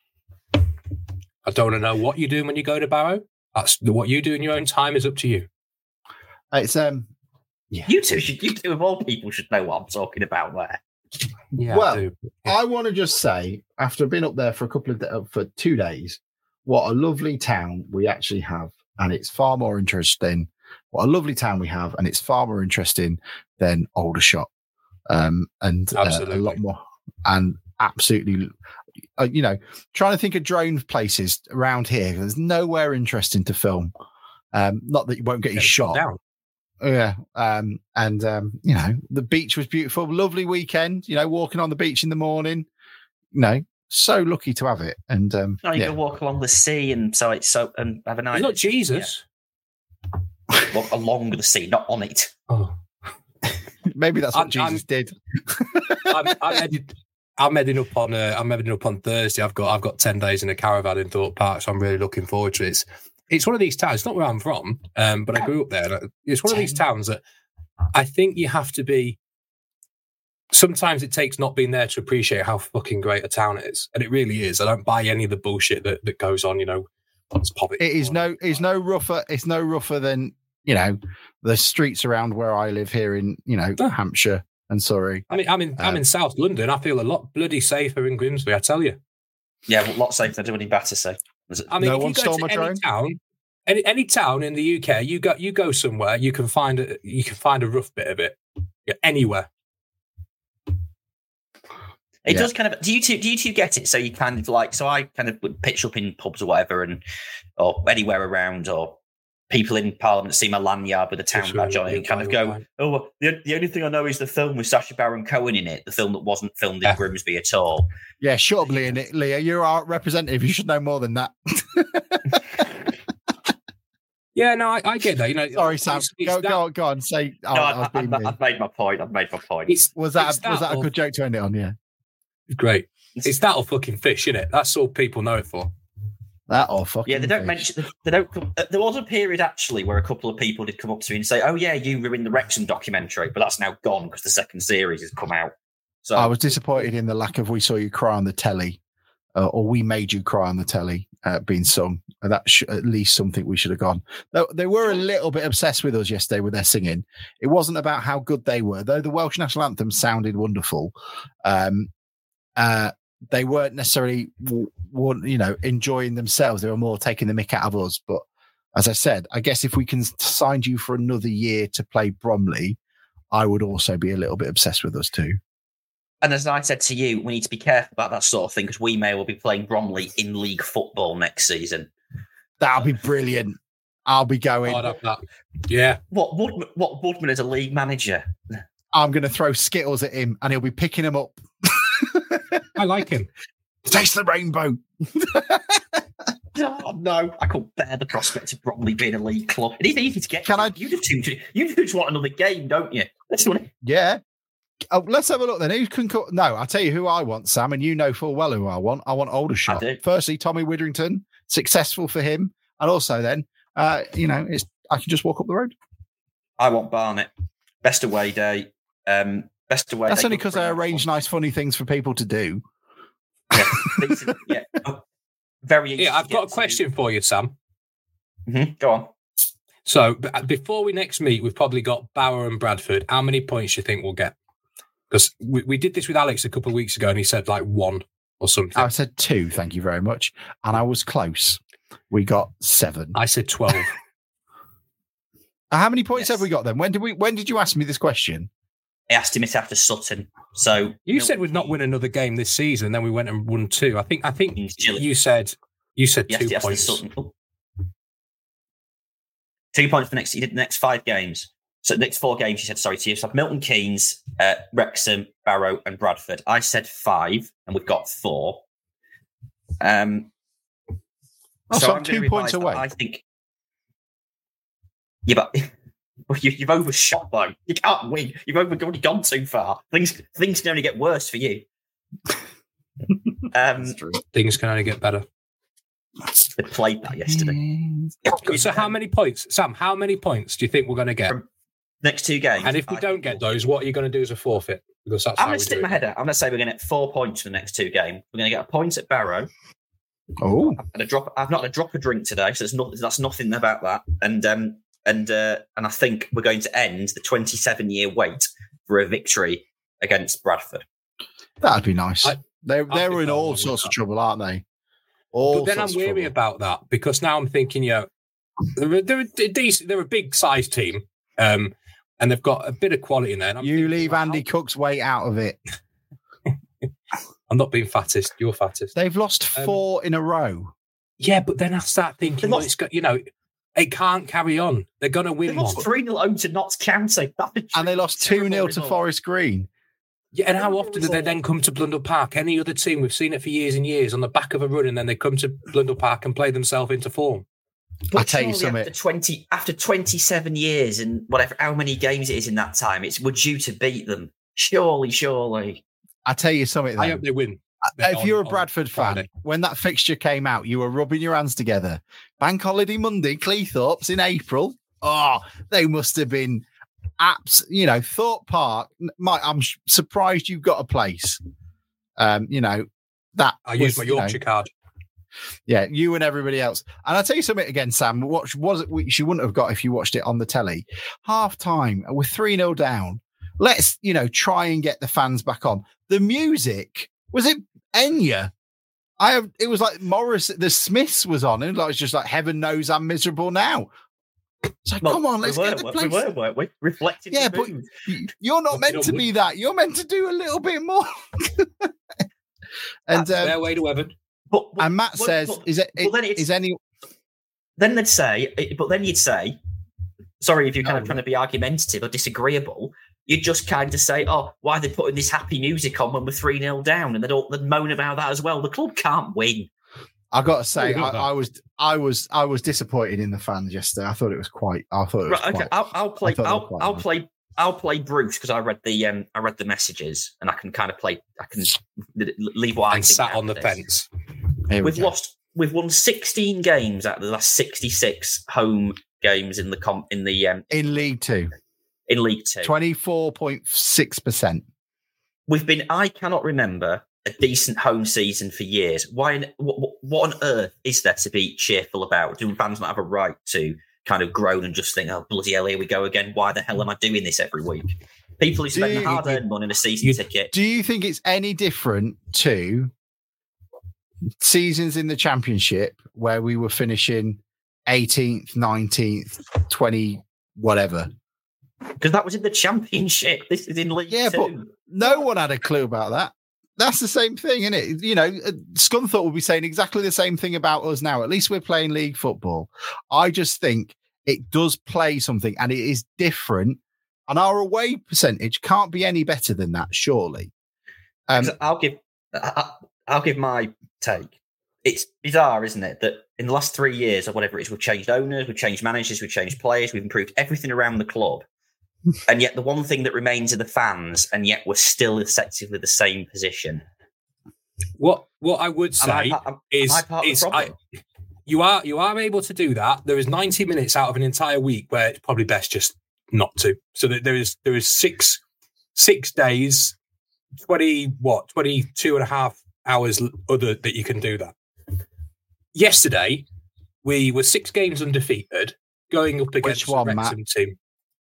I don't know what you're doing when you go to Barrow. That's what you do in your own time is up to you. It's yeah. You two of all people should know what I'm talking about there. Yeah, well, I want to just say, after being up there for for 2 days, what a lovely town we actually have, and it's far more interesting. What a lovely town we have, and it's far more interesting than Aldershot, and a lot more, and absolutely, trying to think of drone places around here. There's nowhere interesting to film. Not that you won't get you shot. Down. Yeah. The beach was beautiful. Lovely weekend, walking on the beach in the morning, so lucky to have it. And you can walk along the sea and and have a nice. Not Jesus. Yeah. Walk along the sea, not on it. Oh. Maybe that's what Jesus did. I'm heading up on Thursday. I've got 10 days in a caravan in Thorpe Park, so I'm really looking forward to it. It's one of these towns, not where I'm from, but I grew up there. It's one of these towns that I think you have to be. Sometimes it takes not being there to appreciate how fucking great a town it is, and it really is. I don't buy any of the bullshit that goes on. It's poverty. It is no rougher. It's no rougher than the streets around where I live here in Hampshire and Surrey. I mean, I'm in South London. I feel a lot bloody safer in Grimsby. I tell you. Yeah, a lot safer. I don't want any bad to say. I mean, if you go to any town in the UK, you go somewhere, you can find a rough bit of it. Yeah, anywhere. It does kind of. Do you two get it? So you kind of I kind of would pitch up in pubs or whatever, or anywhere around, or people in Parliament see my lanyard with a town badge on it and kind of go, "Oh, the only thing I know is the film with Sacha Baron Cohen in it, the film that wasn't filmed in Grimsby at all." Yeah, shut up, Leah. You're our representative. You should know more than that. Yeah, no, I get that. Sorry, Sam. Go on. Say. I've made my point. Was that a good joke to end it on? Yeah. Great. It's that or fucking fish, isn't it? That's all people know it for. That or fucking they don't mention. They don't. There was a period actually where a couple of people did come up to me and say, "Oh yeah, you were in the Wrexham documentary," but that's now gone because the second series has come out. So I was disappointed in the lack of "We Saw You Cry on the Telly," or "We Made You Cry on the Telly" being sung. And that's at least something we should have gone. They were a little bit obsessed with us yesterday with their singing. It wasn't about how good they were, though. The Welsh national anthem sounded wonderful. They weren't necessarily, enjoying themselves. They were more taking the mick out of us. But as I said, I guess if we can sign you for another year to play Bromley, I would also be a little bit obsessed with us too. And as I said to you, we need to be careful about that sort of thing because we may well be playing Bromley in league football next season. That'll be brilliant. I'll be going. I'd have that. Yeah. What Woodman as a league manager? I'm going to throw Skittles at him and he'll be picking them up. I like him. Taste the rainbow. Oh, no, I can't bear the prospect of Bromley being a league club. It is easy to get. You just want another game, don't you? Yeah. Oh, let's have a look then. Who can No, I'll tell you who I want, Sam, and you know full well who I want. I want Aldershot. Firstly, Tommy Widdrington, successful for him. And also then, I can just walk up the road. I want Barnet. Best away day. Best away. That's only because I arrange nice, funny things for people to do. Yeah, decent, yeah. Very easy. Yeah, I've got a question for you, Sam. Mm-hmm. Go on. So before we next meet, we've probably got Bauer and Bradford. How many points do you think we'll get? Because we did this with Alex a couple of weeks ago and he said like 1 or something. I said 2, thank you very much. And I was close. We got 7. I said 12. How many points have we got then? When did you ask me this question? I asked him it after Sutton. So you said we'd not win another game this season, then we went and won 2. I think you said 2 points. Oh. 2 points for the next 5 games. So the next 4 games, you said, sorry, to you. So Milton Keynes, Wrexham, Barrow, and Bradford. I said 5, and we've got 4. So I'm 2 points away. I think. Yeah, but you've overshot, though. You can't win. You've already gone too far. Things can only get worse for you. Things can only get better. They played that yesterday. So how many points, Sam? How many points do you think we're going to get? From next 2 games. And if we don't get those, what are you going to do as a forfeit? Because that's I'm going to stick my head out. I'm going to say we're going to get 4 points for the next 2 games. We're going to get a point at Barrow. Oh, I've not had a drop of drink today, so that's nothing about that. And I think we're going to end the 27-year wait for a victory against Bradford. That'd be nice. They're in all sorts of trouble, aren't they? But then I'm weary about that because now I'm thinking, they're a big size team, and they've got a bit of quality in there. You leave Andy Cook's weight out of it. I'm not being fattest. You're fattest. They've lost 4 in a row. Yeah, but then I start thinking, it can't carry on. They're going to win. They lost 3-0 home to Notts County, and they lost 2-0 to Forest Green. Yeah, and how often do they then come to Blundell Park? Any other team, we've seen it for years and years, on the back of a run, and then they come to Blundell Park and play themselves into form. I'll tell you something. After 27 years and whatever, how many games it is in that time, we're due to beat them. Surely. I'll tell you something. I hope they win. If you're a Bradford fan, when that fixture came out, you were rubbing your hands together. Bank Holiday Monday, Cleethorpes in April. Oh, they must have been Thorpe Park. I'm surprised you've got a place. That I used my Yorkshire card. Yeah, you and everybody else. And I'll tell you something again, Sam. What was it which you wouldn't have got if you watched it on the telly? Half time, we're 3-0 down. Let's, try and get the fans back on. The music, was it Enya? It was like Morris, the Smiths was on, and it's just like, heaven knows I'm miserable now. It's like, come on, let's get the place. We were, weren't we? Reflecting. Yeah, but you're not meant to be that. You're meant to do a little bit more. And their way to heaven. And Matt says, Then they'd say, but then you'd say, sorry if you're kind of trying to be argumentative or disagreeable, you'd just kind of say, why are they putting this happy music on when we're 3-0 down? And they'd moan about that as well. The club can't win. I got to say, I was disappointed in the fans yesterday. I thought it was quite. Okay, I'll play Bruce because I read the messages and I can kind of play. I can leave what I think. Sat on the fence. We've won 16 games out of the last 66 home games in League Two. In League Two, 24.6%. I cannot remember a decent home season for years. What on earth is there to be cheerful about? Do fans not have a right to kind of groan and just think, oh, bloody hell, here we go again. Why the hell am I doing this every week? People who spend hard-earned money on a season ticket. Do you think it's any different to seasons in the Championship where we were finishing 18th, 19th, 20, whatever? Because that was in the Championship. This is in League Two. But no one had a clue about that. That's the same thing, isn't it? You know, Scunthorpe will be saying exactly the same thing about us now. At least we're playing league football. I just think it does play something, and it is different. And our away percentage can't be any better than that, surely. I'll give my take. It's bizarre, isn't it, that in the last 3 years or whatever it is, we've changed owners, we've changed managers, we've changed players, we've improved everything around the club. And yet the one thing that remains are the fans, and yet we're still effectively the same position. What I would say is you are able to do that. There is 90 minutes out of an entire week where it's probably best just not to. So there is 6 days, 22 and a half hours other that you can do that. Yesterday, we were 6 games undefeated going up against the Wrexham team.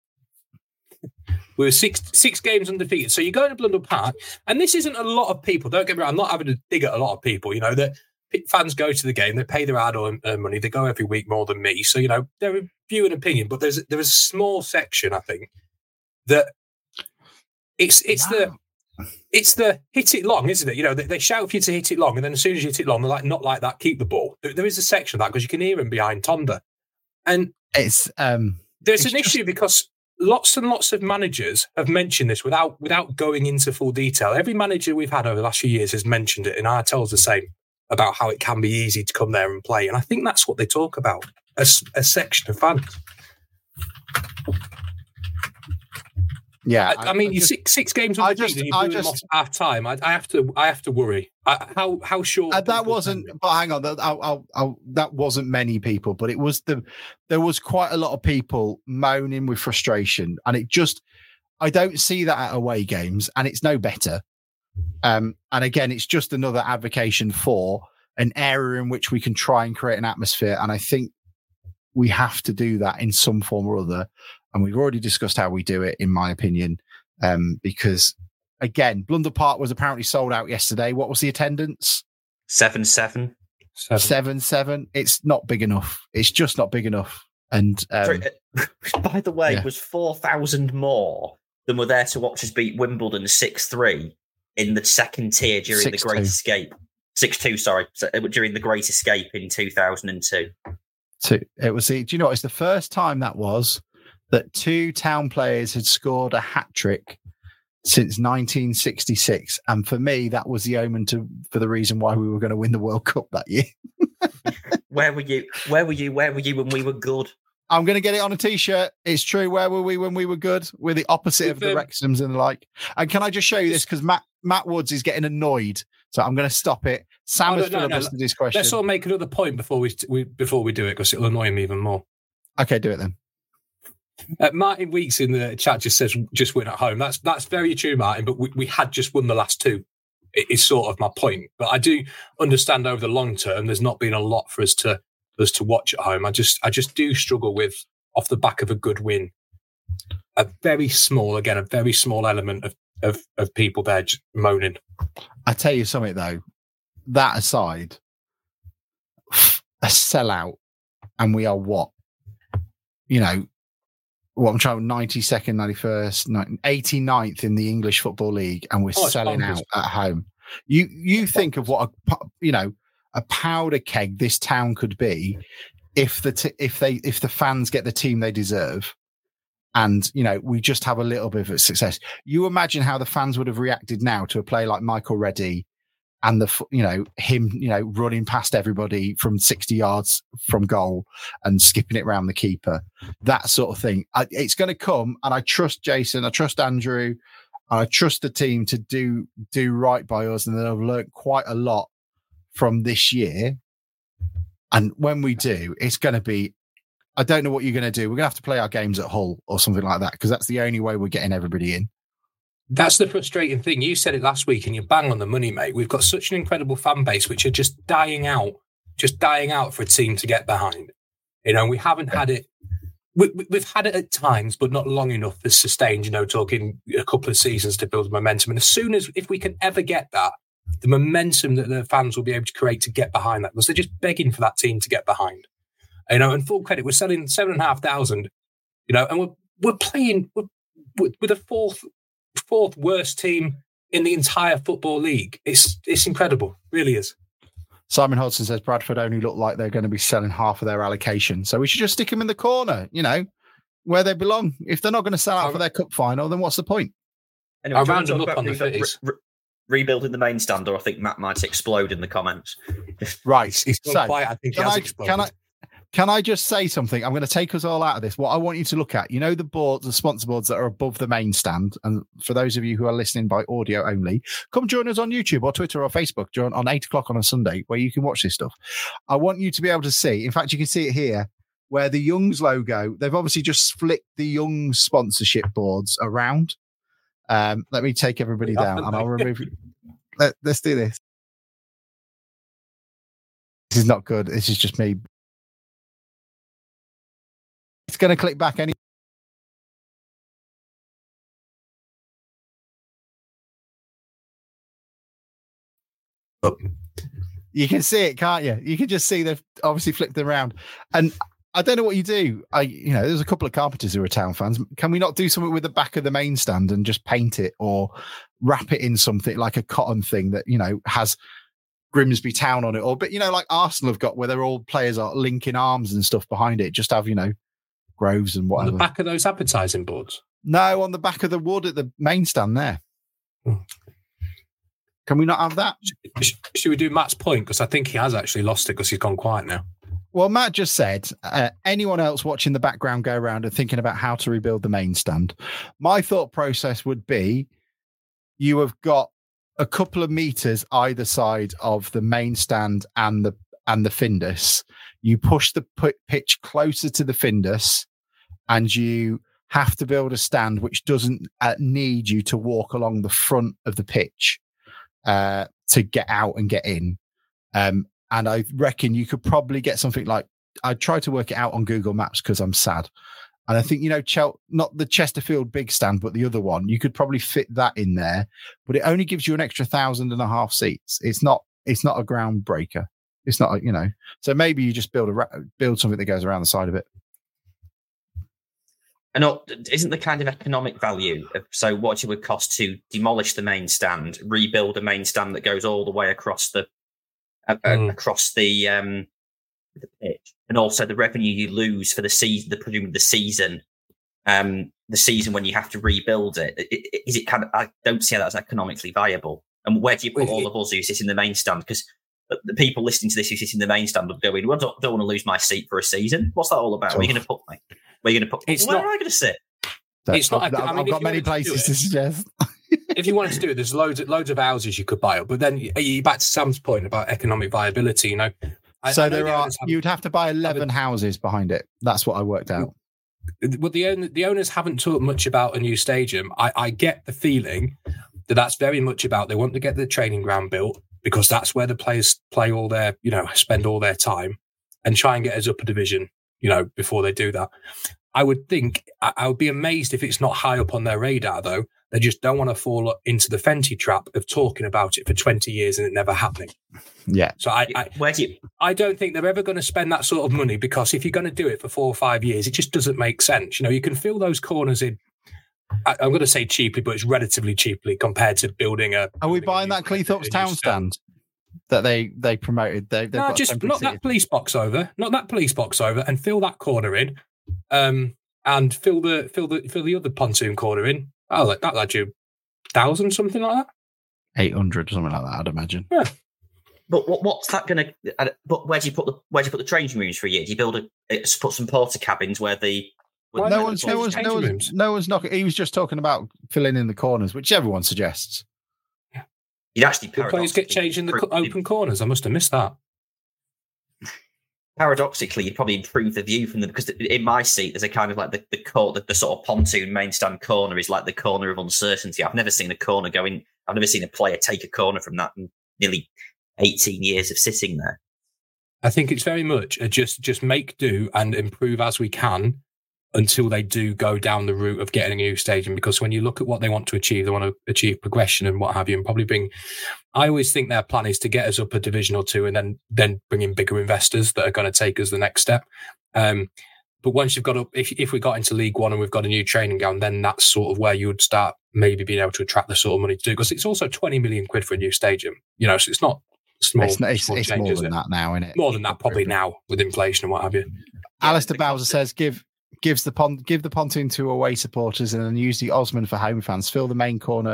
We were six games undefeated. So you go to Blundell Park, and this isn't a lot of people. Don't get me wrong, I'm not having to dig at a lot of people. You know, that fans go to the game, they pay their hard-earned money, they go every week more than me. So, you know, they're a view and opinion, but there is a small section, I think, that it's the hit it long, isn't it? You know, they shout for you to hit it long, and then as soon as you hit it long, they're like, not like that, keep the ball. There is a section of that because you can hear him behind Tonda. And there's an issue because lots and lots of managers have mentioned this without going into full detail. Every manager we've had over the last few years has mentioned it, and Artel's the same about how it can be easy to come there and play. And I think that's what they talk about, a section of fans. Yeah, I mean, you 6 games on the season, you lost half time. I have to worry. How short? That wasn't. But hang on, that wasn't many people, but there was quite a lot of people moaning with frustration, and I don't see that at away games, and it's no better. And again, it's just another advocation for an area in which we can try and create an atmosphere, and I think we have to do that in some form or other. And we've already discussed how we do it, in my opinion, because, again, Blundell Park was apparently sold out yesterday. What was the attendance? 7,700. 7,700. It's not big enough. It's just not big enough. And by the way, it was 4,000 more than were there to watch us beat Wimbledon 6-3 in the second tier during the Great Escape. 6-2, sorry. During the Great Escape in 2002. It was. Do you know what? It's the first time that 2 Town players had scored a hat-trick since 1966. And for me, that was the omen for the reason why we were going to win the World Cup that year. Where were you? Where were you when we were good? I'm going to get it on a T-shirt. It's true. Where were we when we were good? We're the opposite of the Wrexhams and the like. And can I just show you this? Because Matt Woods is getting annoyed. So I'm going to stop it. Sam has filibustered his question. Let's all make another point before we do it, because it'll annoy him even more. Okay, do it then. Martin Weeks in the chat just says, just win at home. That's very true, Martin, but we had just won the last 2. It is sort of my point. But I do understand over the long term, there's not been a lot for us to watch at home. I just do struggle with, off the back of a good win, a very small element of people there just moaning. I tell you something though, that aside, a sellout, and we are what? You know, I'm trying 92nd, 91st, 89th in the English Football League, and we're selling out at home. You think of what a powder keg this town could be if the fans get the team they deserve, and we just have a little bit of success. You imagine how the fans would have reacted now to a play like Michael Reddy and him running past everybody from 60 yards from goal and skipping it around the keeper, that sort of thing. It's going to come, and I trust Jason, I trust Andrew, I trust the team to do right by us, and they've learned quite a lot from this year. And when we do, it's going to be, I don't know what you're going to do. We're going to have to play our games at Hull or something like that, because that's the only way we're getting everybody in. That's the frustrating thing. You said it last week and you bang on the money, mate. We've got such an incredible fan base, which are just dying out for a team to get behind. We haven't had it. We've had it at times, but not long enough to sustain, talking a couple of seasons to build momentum. And if we can ever get that, the momentum that the fans will be able to create to get behind that, because they're just begging for that team to get behind. And full credit, we're selling 7,500, and we're playing with a fourth worst team in the entire football league. It's incredible, really is. Simon Hodgson says Bradford only look like they're going to be selling half of their allocation, so we should just stick them in the corner, where they belong. If they're not going to sell out for their cup final, then what's the point? Anyway, I'll round them up on the fitties. Rebuilding the main stand, or I think Matt might explode in the comments. Right. He's so quiet. I think he has exploded. Can I just say something? I'm going to take us all out of this. What I want you to look at, the sponsor boards that are above the main stand. And for those of you who are listening by audio only, come join us on YouTube or Twitter or Facebook on 8:00 on a Sunday, where you can watch this stuff. I want you to be able to see, in fact, you can see it here, where the Young's logo, they've obviously just flicked the Young's sponsorship boards around. Let me take everybody down and I'll remove. Let's do this. This is not good. This is just me. It's going to click back anyway. You can see it, can't you? You can just see they've obviously flipped them around. And I don't know what you do. There's a couple of carpenters who are Town fans. Can we not do something with the back of the main stand and just paint it or wrap it in something like a cotton thing that, has Grimsby Town on it? Or, but, like Arsenal have got, where they're all players are linking arms and stuff behind it. Just have, Groves and whatever. On the back of those advertising boards? No, on the back of the wood at the main stand there. Can we not have that? Should we do Matt's point? Because I think he has actually lost it because he's gone quiet now. Well, Matt just said, anyone else watching the background go around and thinking about how to rebuild the main stand, my thought process would be you have got a couple of meters either side of the main stand and the Findus. You push the pitch closer to the Findus, and you have to build a stand which doesn't need you to walk along the front of the pitch to get out and get in. And I reckon you could probably get something like, I tried to work it out on Google Maps because I'm sad. And I think, not the Chesterfield big stand, but the other one, you could probably fit that in there, but it only gives you an extra 1,500 seats. It's not a groundbreaker. It's not, so maybe you just build something that goes around the side of it. And isn't the kind of economic value so what it would cost to demolish the main stand, rebuild a main stand that goes all the way across the pitch, and also the revenue you lose for the season, the season when you have to rebuild it? Is it kind of? I don't see how that's economically viable. And where do you put all of us who sit in the main stand? Because the people listening to this who sit in the main stand will go in, well, I don't want to lose my seat for a season. What's that all about? Where are you going to put me? Where are you going to put? Where am I going to sit? It's not. I've got many places to suggest. If you wanted to do it, there's loads of houses you could buy up. But then you back to Sam's point about economic viability. You'd have to buy 11 houses behind it. That's what I worked out. Well, the owners haven't talked much about a new stadium. I get the feeling that that's very much about they want to get the training ground built because that's where the players play all their, spend all their time, and try and get us up a division, before they do that. I would think, I would be amazed if it's not high up on their radar, though. They just don't want to fall into the Fenty trap of talking about it for 20 years and it never happening. Yeah. So I don't think they're ever going to spend that sort of money, because if you're going to do it for 4 or 5 years, it just doesn't make sense. You can fill those corners in. I'm going to say cheaply, but it's relatively cheaply compared to building a. Are we buying that Cleethorpes Town stand that they promoted? They've not that police box over, and fill that corner in, and fill the other pontoon corner in. Oh, like that led you 1,000, something like that. 800, something like that, I'd imagine. Yeah. But what's that going to? But where do you put the changing rooms for a year? Do you put some porter cabins where the? No one's knocking. He was just talking about filling in the corners, which everyone suggests. You'd actually the players get changed in the open corners. I must have missed that. paradoxically, you'd probably improve the view from them, because in my seat, there's a kind of like the sort of pontoon main stand corner is like the corner of uncertainty. I've never seen a corner going. I've never seen a player take a corner from that in nearly 18 years of sitting there. I think it's very much a just make do and improve as we can until they do go down the route of getting a new stadium. Because when you look at what they want to achieve, they want to achieve progression and what have you, and probably bring. I always think their plan is to get us up a division or two, and then bring in bigger investors that are going to take us the next step. But once you've got up, if we got into League One and we've got a new training ground, then that's sort of where you would start maybe being able to attract the sort of money to do. Because it's also 20 million quid for a new stadium, so it's not small. It's more than that now, isn't it? More than that probably now with inflation and what have you. Alistair Bowser says, give the pontoon to away supporters and then use the Osman for home fans. Fill the main corner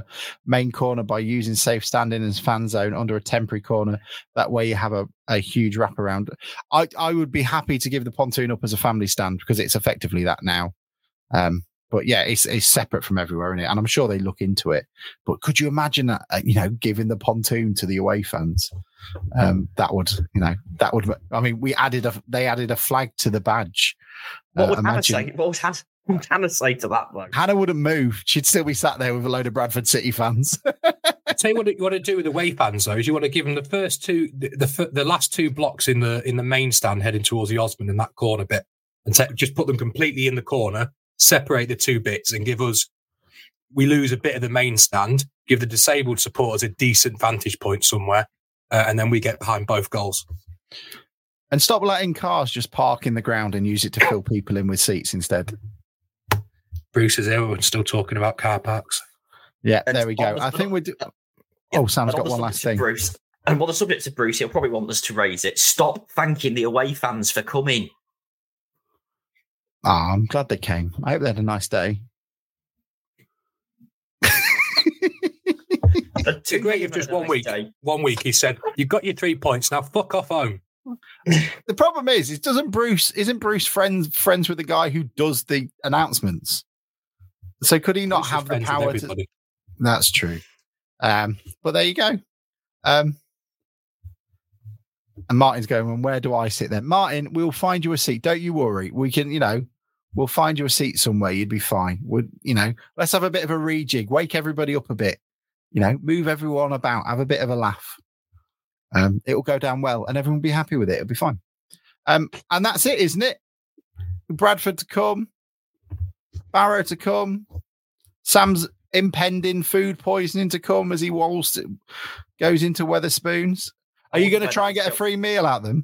by using safe standing as fan zone under a temporary corner. That way you have a huge wraparound. I would be happy to give the pontoon up as a family stand because it's effectively that now. But yeah, it's separate from everywhere, isn't it? And I'm sure they look into it. But could you imagine that, giving the pontoon to the away fans? That would. I mean, they added a flag to the badge. What would Hannah say? What would Hannah say to that? Though? Hannah wouldn't move. She'd still be sat there with a load of Bradford City fans. Tell you what you want to do with the away fans, though, is you want to give them the first two, the last two blocks in the main stand heading towards the Osman in that corner bit, and just put them completely in the corner. Separate the two bits and we lose a bit of the main stand, give the disabled supporters a decent vantage point somewhere, and then we get behind both goals. And stop letting cars just park in the ground and use it to fill people in with seats instead. Bruce is here. We're still talking about car parks. Yeah, there we go. I think we're... Sam's got one last thing. Bruce, and on the subject of Bruce, he'll probably want us to raise it. Stop thanking the away fans for coming. I'm glad they came. I hope they had a nice day. It's great if just 1 week. 1 week, he said, "You've got your 3 points now. Fuck off home." The problem isn't Bruce friends with the guy who does the announcements? So could he not Bruce have the power to? That's true. But there you go. And Martin's going, and where do I sit then? Martin, we'll find you a seat. Don't you worry. We can, we'll find you a seat somewhere. You'd be fine. Let's have a bit of a rejig. Wake everybody up a bit. Move everyone about. Have a bit of a laugh. It will go down well and everyone will be happy with it. It'll be fine. And that's it, isn't it? Bradford to come. Barrow to come. Sam's impending food poisoning to come as he goes into Wetherspoons. Are you going to try and get a free meal out of them?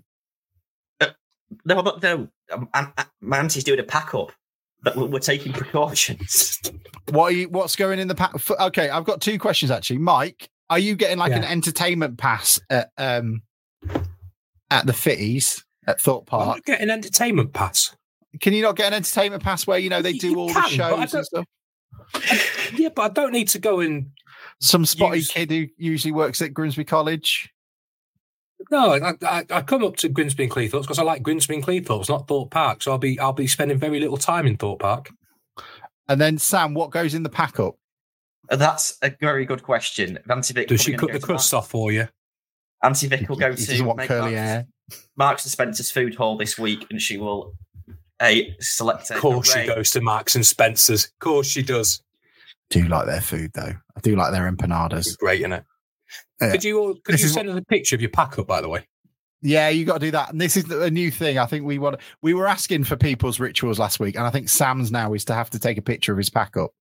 No. My auntie's doing a pack up, but we're taking precautions. What's going in the pack? Okay, I've got 2 questions actually. Mike, are you getting an entertainment pass at the Fitties at Thorpe Park? I'm getting an entertainment pass. Can you not get an entertainment pass where they do all the shows and stuff? Yeah, but I don't need to go and some spotty kid who usually works at Grimsby College. No, I come up to Grimsby and Cleethorpes because I like Grimsby and Cleethorpes, not Thorpe Park. So I'll be spending very little time in Thorpe Park. And then Sam, what goes in the pack up? That's a very good question. Auntie Vic, does she cut the crust off for you? Auntie Vic will go to curly hair. Marks and Spencer's food hall this week, and she will select. Of course, she goes to Marks and Spencer's. Of course, she does. I do like their food though. I do like their empanadas. It's great, isn't it? Could you send us a picture of your pack up, by the way? Yeah, you got to do that. And this is a new thing. I think we were asking for people's rituals last week, and I think Sam's now is to have to take a picture of his pack up.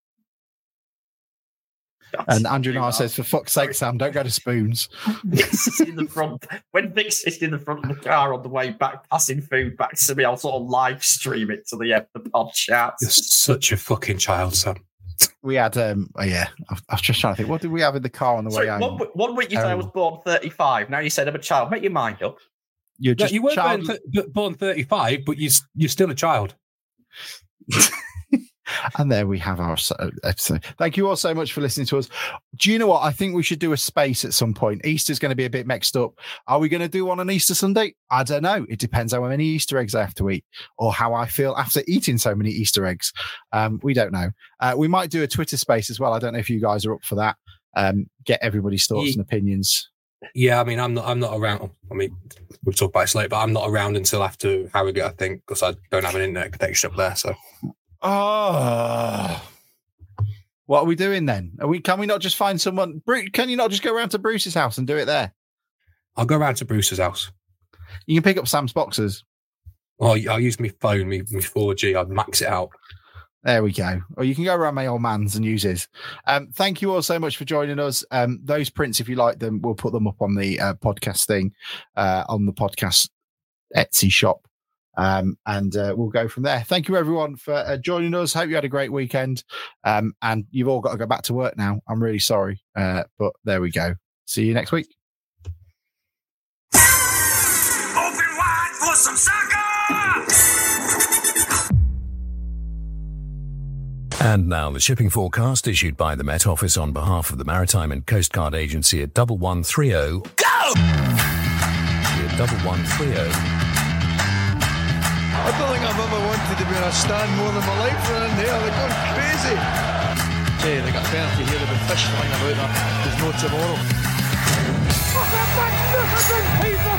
And Andrew Nair says, for fuck's sake, Sam, don't go to Spoons. It's in the front. When Vic's sitting in the front of the car on the way back, passing food back to me, I'll sort of live stream it to the pod chat. You're such a fucking child, Sam. We had, I was just trying to think, what did we have in the car on the way home? One week you said I was born 35. Now you said I'm a child. Make your mind up. You weren't born 35, but you're still a child. And there we have our episode. Thank you all so much for listening to us. Do you know what? I think we should do a space at some point. Easter's going to be a bit mixed up. Are we going to do one on Easter Sunday? I don't know. It depends how many Easter eggs I have to eat or how I feel after eating so many Easter eggs. We don't know. We might do a Twitter space as well. I don't know if you guys are up for that. Get everybody's thoughts and opinions. Yeah, I mean, I'm not around. I mean, we'll talk about it later, but I'm not around until after Harrogate, I think, because I don't have an internet connection up there. So, what are we doing then? Can we not just find someone? Can you not just go around to Bruce's house and do it there? I'll go around to Bruce's house. You can pick up Sam's boxes. Oh, I'll use my phone, my 4G. I'll max it out. There we go. Or you can go around my old man's and use his. Thank you all so much for joining us. Those prints, if you like them, we'll put them up on the podcast thing, on the podcast Etsy shop. And we'll go from there. Thank you, everyone, for joining us. Hope you had a great weekend. And you've all got to go back to work now. I'm really sorry. But there we go. See you next week. Open wide for some soccer! And now the shipping forecast issued by the Met Office on behalf of the Maritime and Coast Guard Agency at 1130. Go! At 1130. I don't think I've ever wanted to be in a stand more than my life around here. They're going crazy. Hey, they got a penalty here. They've been fish flying about that. There's no tomorrow. What a magnificent piece of